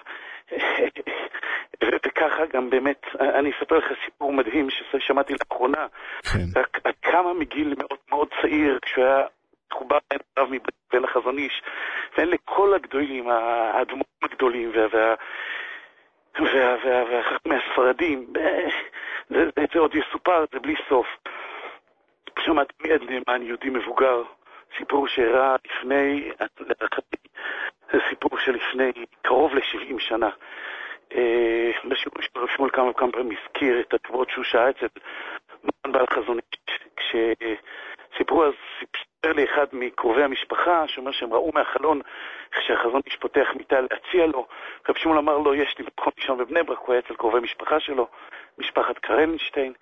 וככה גם באמת, אני אספר לך סיפור מדהים ששמעתי לאחרונה, עד כמה מגיל מאוד מאוד צעיר, כשהוא היה חובר אליו מבן החזון איש, ואין לכל הגדולים, האדמו"רים הגדולים והחכמי הספרדים, זה עוד יסופר, זה בלי סוף. שמעתי מיד נאמן יהודי מבוגר, סיפור שהראה לפני, זה סיפור שלפני קרוב ל-שבעים שנה. בשיעור של רב שמואל כמה וכמה פעמים הזכיר את התשובות שהוא שעה אצל מרן בעל חזון איש. כשסיפרו אז סיפר לי אחד מקרובי המשפחה שאומר שהם ראו מהחלון כשהחזון איש פותח מיטה להציע לו. רב שמואל אמר לו, יש לי מקום שם בבני ברק, הוא היה אצל קרובי משפחה שלו, משפחת קרלנשטיין,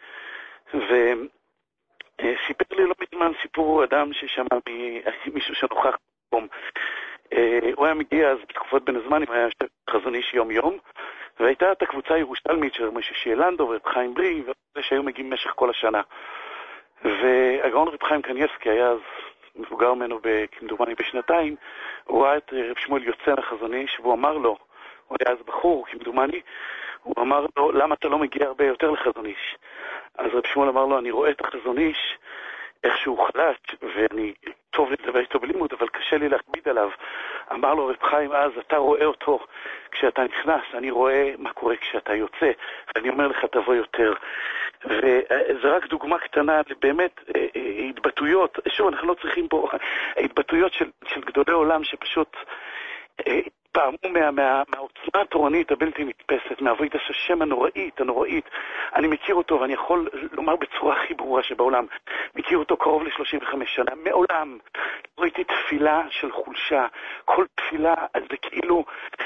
וסיפר לי לא מזמן סיפור אדם ששמע מישהו שנוכח במקום. הוא היה מגיע אז בתקופות בין הזמן, הוא היה חזון איש יום יום, והייתה את הקבוצה הירושלמית של משה שיילנדו ורב חיים ברי, וזה שהיו מגיעים במשך כל השנה. והגאון רב חיים קניאבסקי היה אז מבוגר ממנו כמדומני בשנתיים, הוא ראה את רב שמואל יוצא לחזון איש, והוא אמר לו, הוא היה אז בחור כמדומני, הוא אמר לו, למה אתה לא מגיע הרבה יותר לחזון איש? אז רב שמואל אמר לו, אני רואה את החזון איש, איכשהו חלש, ואני טוב לדבר איתו בלימוד, אבל קשה לי להכביד עליו. אמר לו רב חיים אז, אתה רואה אותו כשאתה נכנס, אני רואה מה קורה כשאתה יוצא, ואני אומר לך תבוא יותר. וזה רק דוגמה קטנה באמת התבטאויות, שוב אנחנו לא צריכים פה, התבטאויות של, של גדולי עולם שפשוט פעמו מה, מה, מהעוצמה התורנית הבלתי נתפסת, מעבודת השם הנוראית, הנוראית. אני מכיר אותו ואני יכול לומר בצורה הכי ברורה שבעולם, מכיר אותו קרוב ל-שלושים וחמש שנה, מעולם לא ראיתי תפילה של חולשה, כל תפילה זה כאילו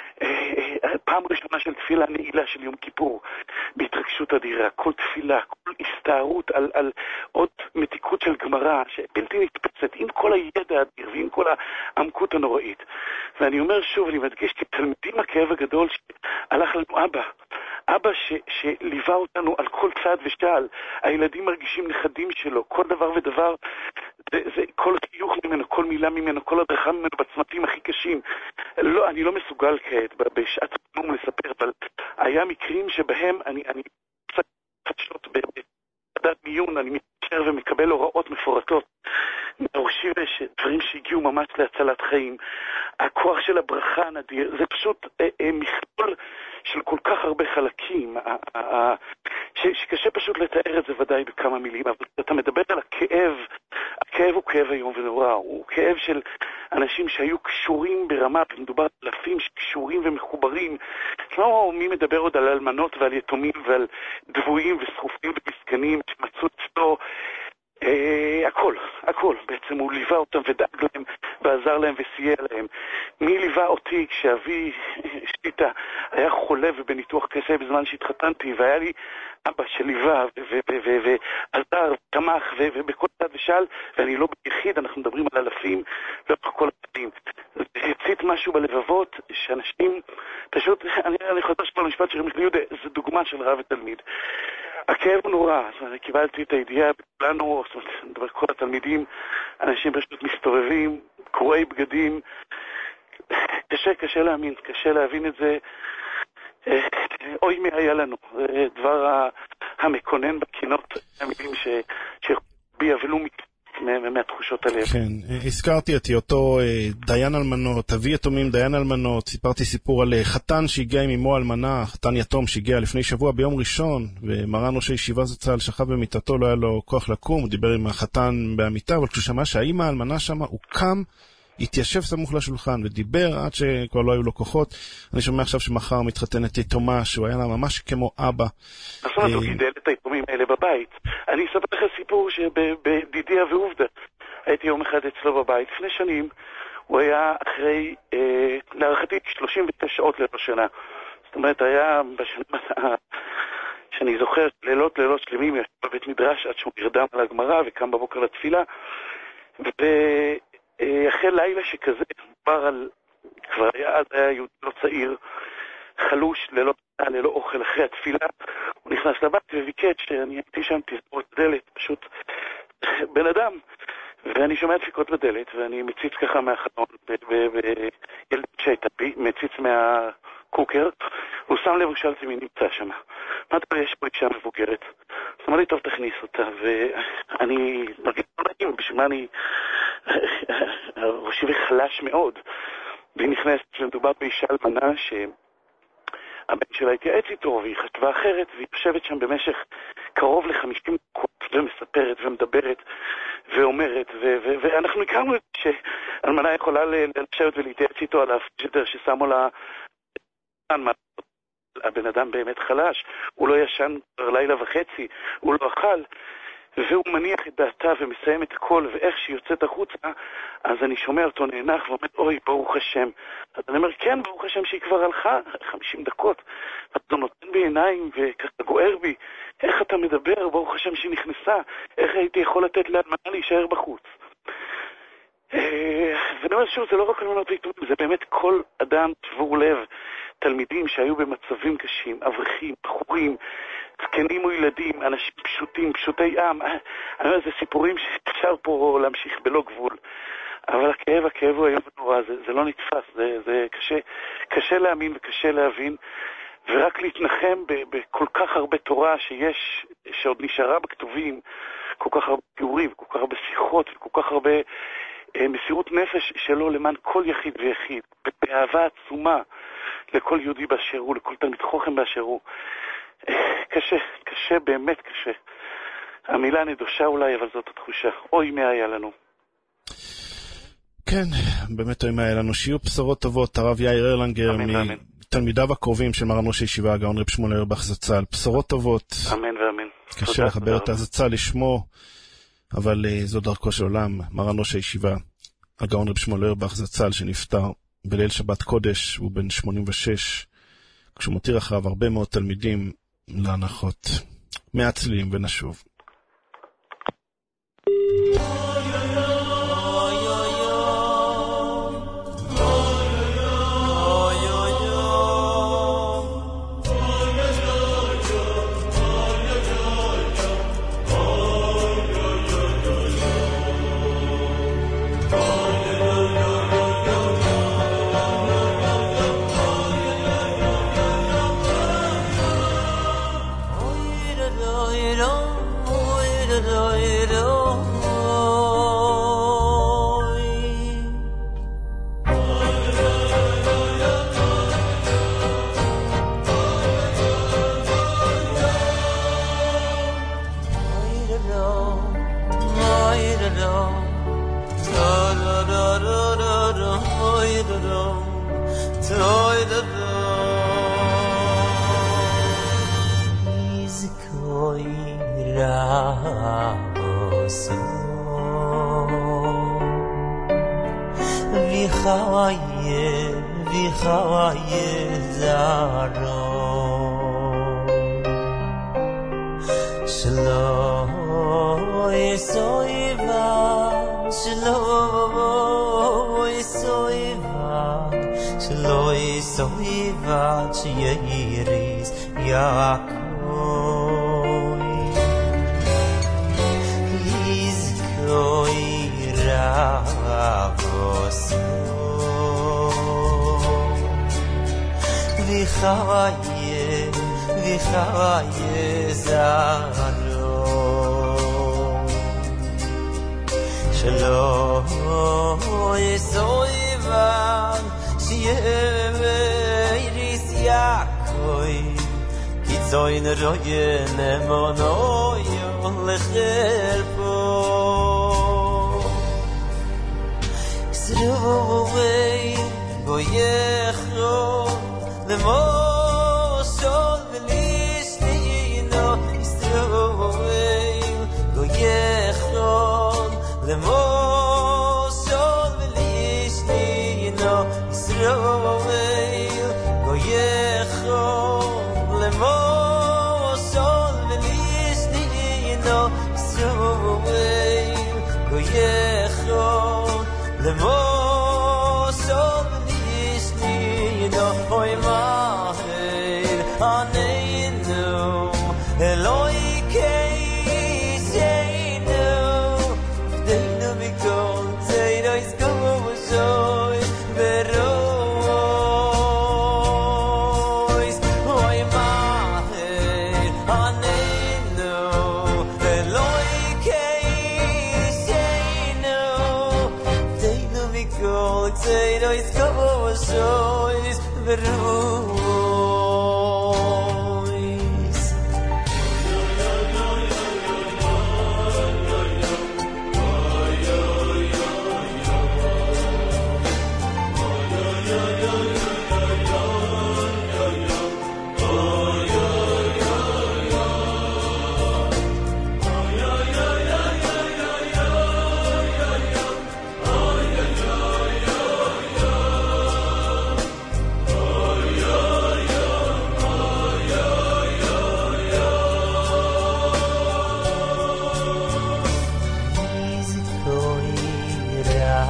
אה, פעם ראשונה של תפילה נעילה של יום כיפור, בהתרגשות אדירה, כל תפילה, כל הסתערות על, על עוד מתיקות של גמרא, שבלתי נתפסת, עם כל הידע האדיר ועם כל העמקות הנוראית. ואני אומר שוב, אני מדגיש, כי תלמידים הכאב הגדול שהלך לנו אבא, אבא ש, שליווה אותנו על כל צעד ושעל, הילדים מרגישים נכדים שלו, כל דבר ודבר, זה, זה, כל חיוך ממנו, כל מילה ממנו, כל הדרכה ממנו בצמתים הכי קשים. לא, אני לא מסוגל כעת בשעת נום לספר, אבל היה מקרים שבהם אני, אני קצת חדשות בדעת מיון, אני מתקשר ומקבל הוראות מפורטות מהראשי ויש דברים שהגיעו ממש להצלת חיים. הכוח של הברכה הנדיר, זה פשוט אה, אה, מכלול של כל כך הרבה חלקים, אה, אה, ש, שקשה פשוט לתאר את זה ודאי בכמה מילים, אבל אתה מדבר על הכאב, הכאב הוא כאב היום ונורא, הוא כאב של אנשים שהיו קשורים ברמה, מדובר על אלפים שקשורים ומחוברים, לא מי מדבר עוד על אלמנות ועל יתומים ועל דבויים ושרופים ומסכנים שמצאו אצלו, Uh, הכל, הכל, בעצם הוא ליווה אותם ודאג להם ועזר להם וסייע להם. מי ליווה אותי כשאבי שליטה היה חולה ובניתוח קשה בזמן שהתחתנתי, והיה לי אבא שליווה ועזר, תמך ובכל צד ושאל, ואני לא ביחיד, אנחנו מדברים על אלפים ולא כל הצדים. זה הצית משהו בלבבות שאנשים פשוט, אני, אני חושב שפה למשפט של רבי יהודה, זה דוגמה של רב ותלמיד. הכאב הוא נורא, אני קיבלתי את הידיעה בכולנו, זאת אומרת, אני מדבר כל התלמידים, אנשים פשוט מסתובבים, קרועי בגדים, קשה, קשה להאמין, קשה להבין את זה, אוי מי היה לנו, זה דבר המקונן בקינות, המילים שבי אבלו מהתחושות עליהם. כן, הזכרתי את אותו דיין אלמנות, אבי יתומים דיין אלמנות, סיפרתי סיפור על חתן שהגיע עם אמו אלמנה, חתן יתום שהגיע לפני שבוע ביום ראשון, ומרן ראש הישיבה זצ"ל שכב במיטתו, לא היה לו כוח לקום, הוא דיבר עם החתן בעמיתה, אבל כשהוא שמע שהאמא האלמנה שמה, הוא קם, התיישב סמוך לשולחן ודיבר עד שכבר לא היו לו כוחות. אני שומע עכשיו שמחר מתחתנת יתומה, שהוא היה לה ממש כמו אבא. נכון, הוא גידל את היתומים האלה בבית. אני אספר לך סיפור שבדידיה ועובדה, הייתי יום אחד אצלו בבית. לפני שנים הוא היה אחרי, אה, להערכתי, שלושים ותשע שעות ללא שינה. זאת אומרת, היה בשנה שאני זוכר לילות לילות שלמים בבית מדרש עד שהוא נרדם על הגמרא וקם בבוקר לתפילה. ו... אחרי לילה שכזה, דובר על, כבר היה אז היה יהודי לא צעיר, חלוש, ללא, ללא אוכל, אחרי התפילה, הוא נכנס לבית וביקש שאני הייתי שם, תסבור את הדלת, פשוט בן אדם, ואני שומע דפיקות בדלת, ואני מציץ ככה מהחלון, וילד שהייתה בי, מציץ מהקוקר, הוא שם לב ושאלתי מי נמצא שם. מה אתה יש פה אישה מבוגרת? אז אמר לי, טוב, תכניס אותה, ואני מרגיש לא נעים, בשביל מה אני... ראשי וחלש מאוד, והיא נכנסת שמדובר באישה אלמנה שהבן שלה התייעץ איתו והיא חשבה אחרת, והיא יושבת שם במשך קרוב לחמישים דקות ומספרת ומדברת ואומרת, ואנחנו הכרנו את שאלמנה יכולה לשבת ולהתייעץ איתו על הפג'דר ששמו לה הבן אדם באמת חלש, הוא לא ישן לילה וחצי, הוא לא אכל, והוא מניח את דעתה ומסיים את הכל, ואיך שהיא יוצאת החוצה, אז אני שומע אותו נאנח ואומר, אוי, ברוך השם. אז אני אומר, כן, ברוך השם שהיא כבר הלכה, חמישים דקות. אז הוא נותן בי עיניים וככה גוער בי, איך אתה מדבר, ברוך השם שהיא נכנסה, איך הייתי יכול לתת לאלמנה להישאר בחוץ. ואני אומר שוב, זה לא רק אלמנות ויתומים, זה באמת כל אדם תבור לב, תלמידים שהיו במצבים קשים, אברכים, בחורים, זקנים וילדים, אנשים פשוטים, פשוטי עם. אני אומר, זה סיפורים שאפשר פה להמשיך בלא גבול. אבל הכאב, הכאב הוא היום נורא, זה, זה לא נתפס, זה, זה קשה, קשה להאמין וקשה להבין, ורק להתנחם ב, בכל כך הרבה תורה שיש, שעוד נשארה בכתובים, כל כך הרבה תיאורים, כל כך הרבה שיחות, וכל כך הרבה אה, מסירות נפש שלו למען כל יחיד ויחיד, באהבה עצומה לכל יהודי באשר הוא, לכל תלמיד חוכם באשר הוא. קשה, קשה, באמת קשה. המילה נדושה אולי, אבל זאת התחושה. אוי, מה היה לנו. כן, באמת אוי, מה היה לנו. שיהיו בשורות טובות, הרב יאיר ארלנגר, מתלמידיו הקרובים של מרן ראש הישיבה, הגאון רב שמואל אוירבך זצ"ל. בשורות טובות. אמן ואמן. קשה לחבר את הזצ"ל לשמו, אבל זו דרכו של עולם. מרן ראש הישיבה, הגאון רב שמואל אוירבך זצ"ל, שנפטר בליל שבת קודש, הוא בן שמונים ושש, כשהוא מותיר אחריו הרבה מאוד תלמידים להנחות. מעצלים ונשוב.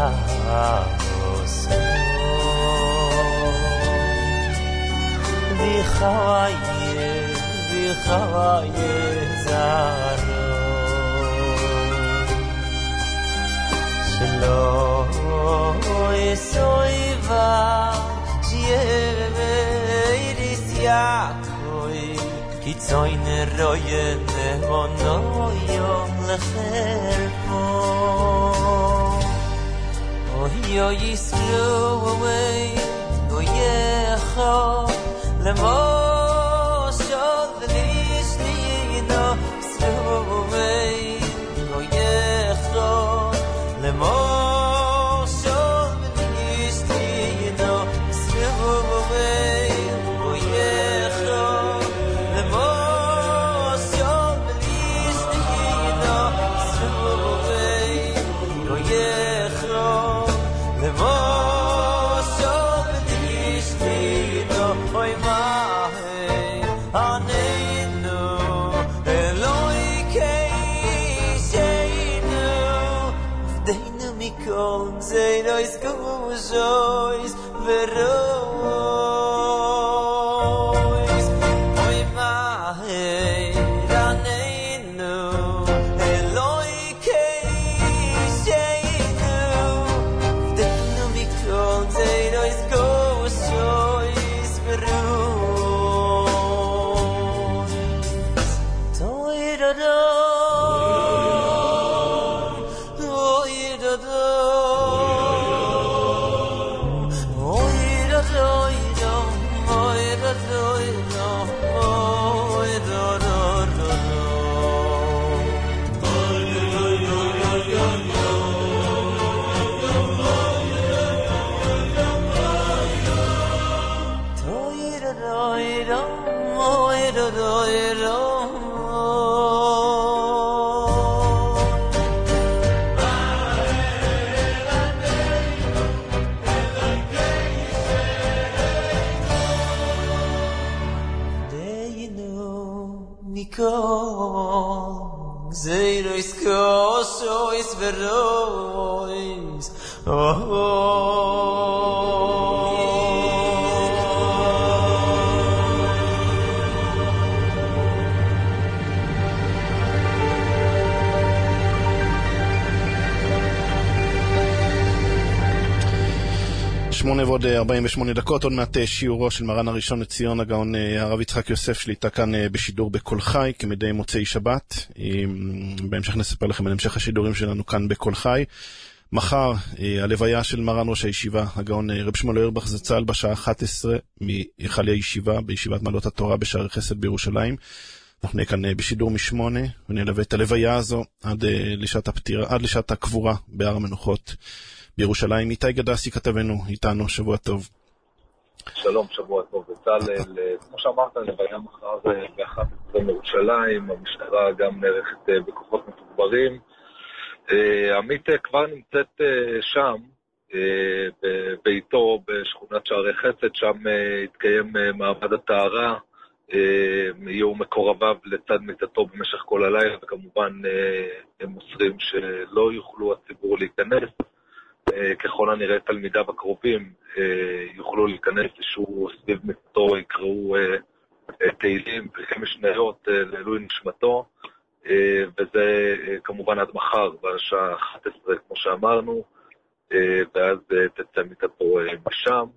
עושו ויחוויה ויחוויה זרו שלא יסויבה שיהיה ואיריס יעקוי כי צוי נרויה נהונו יום לחרפו אוי אוי יסרו away אוי יחו למושל ולשנינו יסרו away אוי יחו למושל ולשנינו יסרו away אוי יחו למושל ולשנינו יסרו away אוי יחו למושל ולשנינו אוי מהי עננו אלוהי קיישנו עבדנו מכל גזירויס גבושויס ורויס אוי מהי עננו אלוהי קיישנו עבדנו מכל גזירויס גבושויס ורויס תוירדום תוירדום תוירדום תוירדום Zeiros kosois verois שמונה ועוד ארבעים ושמונה דקות, עוד מעט שיעורו של מרן הראשון לציון הגאון הרב יצחק יוסף שליטה כאן בשידור בכל חי כמדי מוצאי שבת. בהמשך נספר לכם על המשך השידורים שלנו כאן בכל חי. מחר הלוויה של מרן ראש הישיבה הגאון רב שמואל אוירבך זצ"ל בשעה אחת עשרה מהיכל הישיבה בישיבת מעלות התורה בשערי חסד בירושלים. אנחנו נהיה כאן בשידור משמונה ונלווה את הלוויה הזו עד לשעת הפטירה, עד לשעת הקבורה בהר המנוחות בירושלים. איתי גדסי כתבנו איתנו, שבוע טוב. שלום, שבוע טוב. בצלאל, כמו שאמרת, לוויה מחר באחת עשרה בירושלים, המשטרה גם נערכת בכוחות מתוגברים. עמית כבר נמצאת שם, בביתו בשכונת שערי חסד, שם התקיים מעמד הטהרה, יהיו מקורביו לצד מיטתו במשך כל הלילה, וכמובן הם מוסרים שלא יוכלו הציבור להיכנס. ככל הנראה תלמידיו הקרובים יוכלו להיכנס שהוא סביב מיטתו, יקראו תהילים וכמשניות לעילוי נשמתו, וזה כמובן עד מחר בשעה אחת עשרה כמו שאמרנו, ואז תצא מיטתו משם.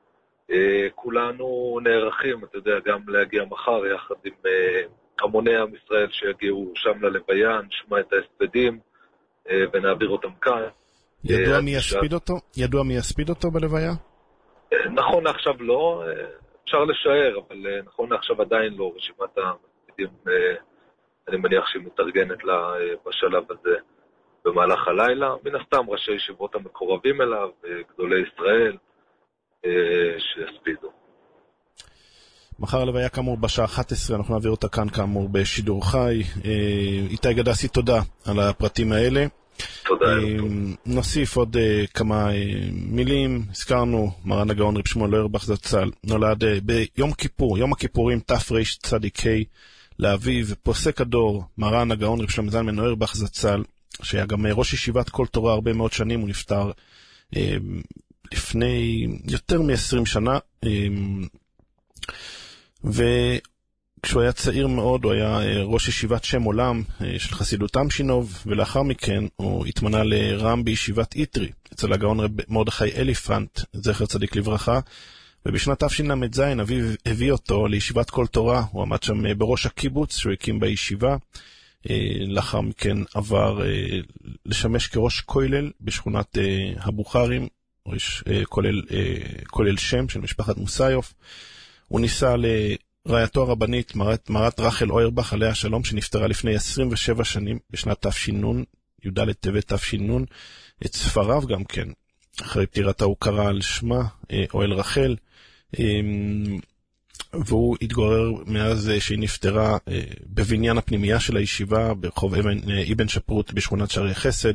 כולנו נערכים, אתה יודע, גם להגיע מחר יחד עם המוני עם ישראל שיגיעו שם ללוויה, נשמע את ההספדים ונעביר אותם כאן. ידוע מי יספיד אותו? ידוע מי יספיד אותו בלוויה? נכון לעכשיו לא, אפשר לשער, אבל נכון לעכשיו עדיין לא. רשימת המספידים, אני מניח שהיא מתארגנת לה בשלב הזה במהלך הלילה. מן הסתם ראשי ישיבות המקורבים אליו, גדולי ישראל, שיספידו. מחר הלוויה כאמור בשעה אחת עשרה, אנחנו נעביר אותה כאן כאמור בשידור חי. איתי גדסי, תודה על הפרטים האלה. תודה. נוסיף עוד כמה מילים. הזכרנו, מרן הגאון רב שמואל אוירבך זצ"ל נולד ביום כיפור, יום הכיפורים תרצ"ה לאביו, פוסק הדור מרן הגאון רב שלמה זלמן אוירבך זצ"ל, שהיה גם ראש ישיבת כל תורה הרבה מאוד שנים. הוא נפטר לפני יותר מ-עשרים שנה, וכשהוא היה צעיר מאוד הוא היה ראש ישיבת שם עולם של חסידות אמשינוב, ולאחר מכן הוא התמנה לרם בישיבת איתרי אצל הגאון רב מרדכי אליפנט, זכר צדיק לברכה, ובשנת תשל"ז אביו הביא אותו לישיבת כל תורה. הוא עמד שם בראש הקיבוץ שהוא הקים בישיבה. לאחר מכן עבר לשמש כראש כולל בשכונת הבוכרים, כולל, כולל שם של משפחת מוסיוף. הוא ניסה לרעייתו הרבנית מרת, מרת רחל אוירבך עליה השלום, שנפטרה לפני עשרים ושבע שנים בשנת תש"ן, י"ד טבת תש"ן. את ספריו גם כן, אחרי פטירתה הוא קרא על שמה, אוהל רחל, והוא התגורר מאז שהיא נפטרה בבניין הפנימייה של הישיבה ברחוב אבן, אבן שפרוט בשכונת שערי חסד,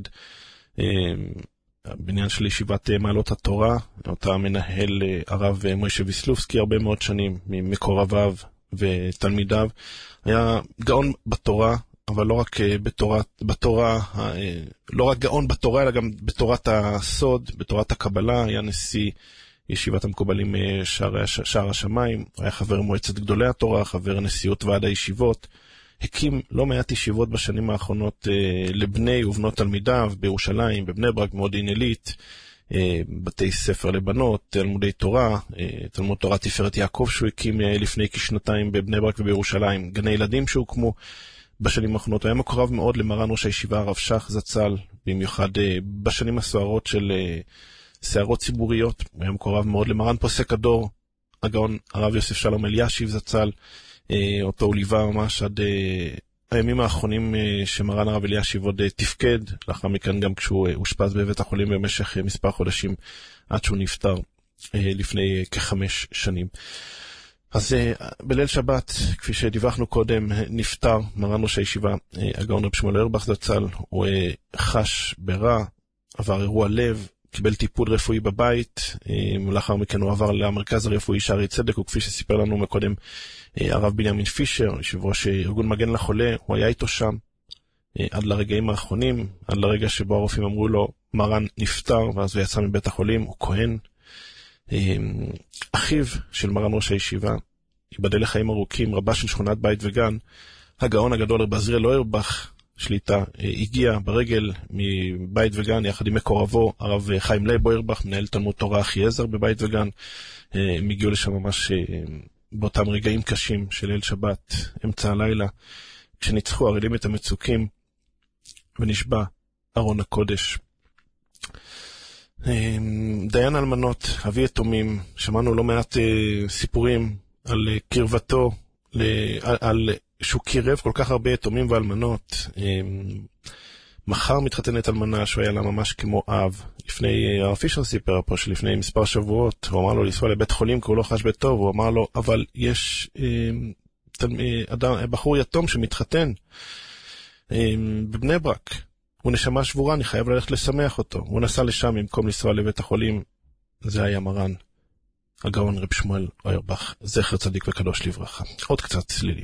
בניין של ישיבת מעלות התורה, אותה מנהל הרב מוישה ויסלובסקי הרבה מאוד שנים, ממקורביו ותלמידיו. היה גאון בתורה, אבל לא רק בתורה, בתורה, לא רק גאון בתורה, אלא גם בתורת הסוד, בתורת הקבלה. היה נשיא ישיבת המקובלים שער, שער השמיים, היה חבר מועצת גדולי התורה, חבר נשיאות ועד הישיבות, הקים לא מעט ישיבות בשנים האחרונות לבני ובנות תלמידיו בירושלים, בבני ברק, במודיעין עילית, בתי ספר לבנות, תלמודי תורה, תלמוד תורה תפארת יעקב שהוא הקים לפני כשנתיים בבני ברק ובירושלים, גני ילדים שהוקמו בשנים האחרונות. הוא היה מקורב מאוד למרן ראש הישיבה הרב שך זצ"ל, במיוחד בשנים הסוערות של סערות ציבוריות. הוא היה מקורב מאוד למרן פוסק הדור, הגאון הרב יוסף שלום אלישיב זצ"ל, אותו הוא ליווה ממש עד הימים האחרונים שמרן הרב אלישיב עוד תפקד, לאחר מכן גם כשהוא הושפז בבית החולים במשך מספר חודשים עד שהוא נפטר לפני כחמש שנים. אז בליל שבת, כפי שדיווחנו קודם, נפטר מרן ראש הישיבה הגאון רב שמואל אוירבך זצ"ל. הוא חש ברע, עבר אירוע לב, קיבל טיפול רפואי בבית, ולאחר מכן הוא עבר למרכז הרפואי שערי צדק, וכפי שסיפר לנו מקודם הרב בנימין פישר, יושב ראש ארגון מגן לחולה, הוא היה איתו שם עד לרגעים האחרונים, עד לרגע שבו הרופאים אמרו לו מרן נפטר, ואז הוא יצא מבית החולים. הוא כהן. אחיו של מרן ראש הישיבה, ייבדל לחיים ארוכים, רבה של שכונת בית וגן, הגאון הגדול רב עזריאל אוירבך שליטה, הגיע ברגל מבית וגן יחד עם מקורבו הרב חיים לייב אוירבך, מנהל תלמוד תורה אחיעזר בבית וגן. הם הגיעו לשם ממש באותם רגעים קשים של ליל שבת, אמצע הלילה, כשניצחו הרעילים את המצוקים ונשבע ארון הקודש. דיין אלמנות, אבי יתומים, שמענו לא מעט סיפורים על קרבתו, על, על שהוא קירב כל כך הרבה יתומים ואלמנות. מחר מתחתנת אלמנה שהוא היה לה ממש כמו אב. לפני, הרב פישר סיפר פה שלפני מספר שבועות, הוא אמר לו לנסוע לבית חולים כי הוא לא חש בטוב, הוא אמר לו, אבל יש אדם, בחור יתום שמתחתן בבני ברק, הוא נשמה שבורה, אני חייב ללכת לשמח אותו. הוא נסע לשם במקום לנסוע לבית החולים. זה היה מרן הגאון רב שמואל אוירבך, זכר צדיק וקדוש לברכה. עוד קצת צלילים.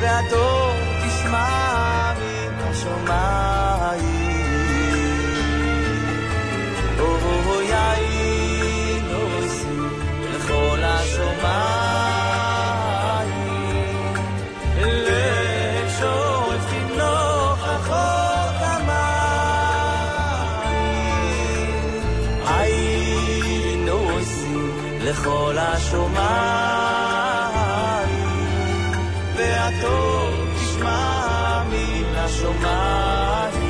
והטוב תשמע מן השמיים. אוי יין עושים לכל השמיים, לשולפים נוכחות המים. עין עושים לכל השמיים, והטוב תשמע מן השמיים.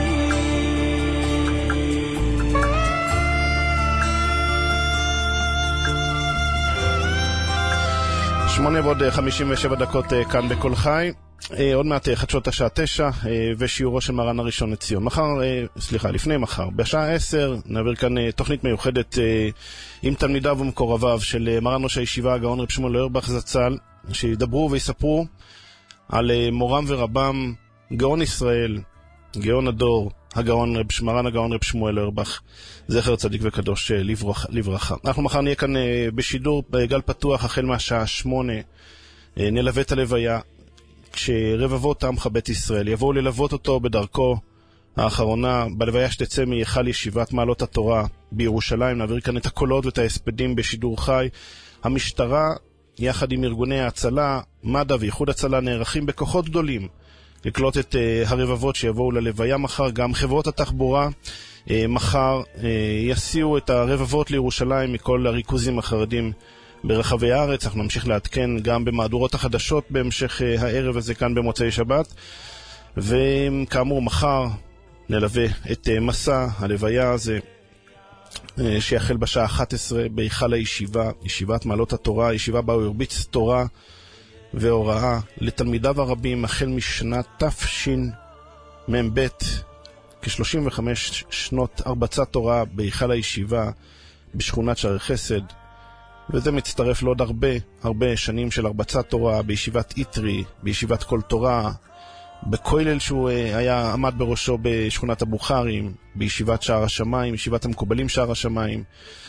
שמונה ועוד חמישים ושבע דקות כאן בכל חי. עוד מעט חדשות השעה תשע ושיעורו של מרן הראשון לציון. מחר, סליחה, לפני מחר, בשעה עשר נעביר כאן תוכנית מיוחדת עם תלמידיו ומקורביו של מרן ראש הישיבה הגאון רב שמואל אוירבך זצ"ל, שידברו ויספרו על מורם ורבם גאון ישראל, גאון הדור, הגאון רב מרן הגאון רב שמואל אוירבך, זכר צדיק וקדוש לברכה. אנחנו מחר נהיה כאן בשידור בגל פתוח החל מהשעה שמונה. נלווה את הלוויה כשרבבות עמך בית ישראל יבואו ללוות אותו בדרכו האחרונה בלוויה שתצא מהיכל ישיבת מעלות התורה בירושלים. נעביר כאן את הקולות ואת ההספדים בשידור חי. המשטרה יחד עם ארגוני ההצלה, מד"א ואיחוד הצלה נערכים בכוחות גדולים לקלוט את uh, הרבבות שיבואו ללוויה מחר. גם חברות התחבורה uh, מחר uh, יסיעו את הרבבות לירושלים מכל הריכוזים החרדים ברחבי הארץ. אנחנו נמשיך לעדכן גם במהדורות החדשות בהמשך uh, הערב הזה כאן במוצאי שבת. וכאמור מחר נלווה את uh, מסע הלוויה הזה uh, שיחל בשעה אחת עשרה בהיכל הישיבה, ישיבת מעלות התורה, ישיבה בה הוא ירביץ תורה והוראה לתלמידיו הרבים החל משנת תשמ"ב, כ-שלושים וחמש שנות הרבצת תורה בהיכל הישיבה בשכונת שערי חסד. וזה מצטרף לעוד הרבה הרבה שנים של הרבצת תורה בישיבת יתרי, בישיבת כל תורה, בכולל שהוא היה עמד בראשו בשכונת הבוכרים, בישיבת שער השמיים, ישיבת המקובלים שער השמיים.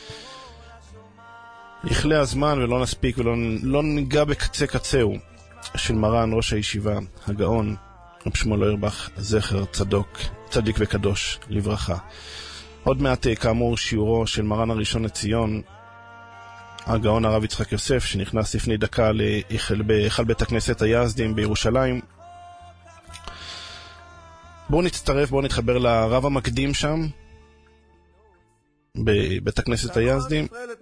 יכלה הזמן ולא נספיק ולא לא ניגע בקצה קצהו של מרן ראש הישיבה הגאון רב שמואל אוירבך זכר צדוק צדיק וקדוש לברכה. עוד מעט כאמור שיעורו של מרן הראשון לציון הגאון הרב יצחק יוסף, שנכנס לפני דקה להיכל בית הכנסת היזדים בירושלים. בואו נצטרף, בואו נתחבר לרב המקדים שם בבית הכנסת היזדים.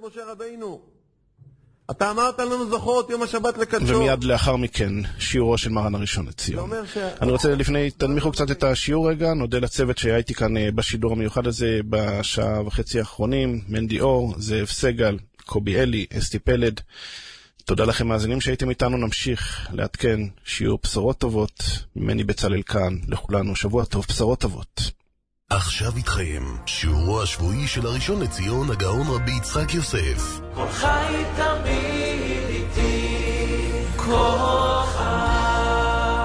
אתה אמרת לנו זכות יום השבת לקדשו. ומיד לאחר מכן שיעורו של מרן הראשון לציון. ש... אני רוצה לפני, תנמיכו קצת את השיעור רגע, נודה לצוות שהיה איתי כאן בשידור המיוחד הזה בשעה וחצי האחרונים, מנדי אור, זאב סגל, קובי אלי, אסתי פלד. תודה לכם מאזינים שהייתם איתנו. נמשיך לעדכן שיעור בשורות טובות ממני בצלאל כאן. לכולנו שבוע טוב, בשורות טובות. עכשיו איתכם שיעורו השבועי של הראשון לציון הגאון רבי יצחק יוסף. כל חי תמיד איתי, כל חי.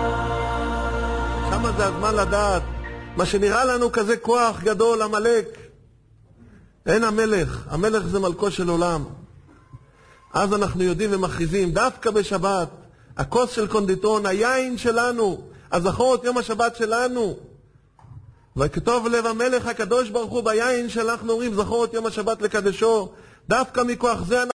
כמה זה הזמן לדעת מה שנראה לנו כזה כוח גדול, המלך. אין המלך, המלך זה מלכו של עולם. אז אנחנו יודעים ומכריזים דווקא בשבת, הכוס של קונדיטון, היין שלנו, הזכות יום השבת שלנו. וכתוב לב המלך הקדוש ברוך הוא ביין שאנחנו אומרים זכות יום השבת לקדשו, דווקא מכוח זה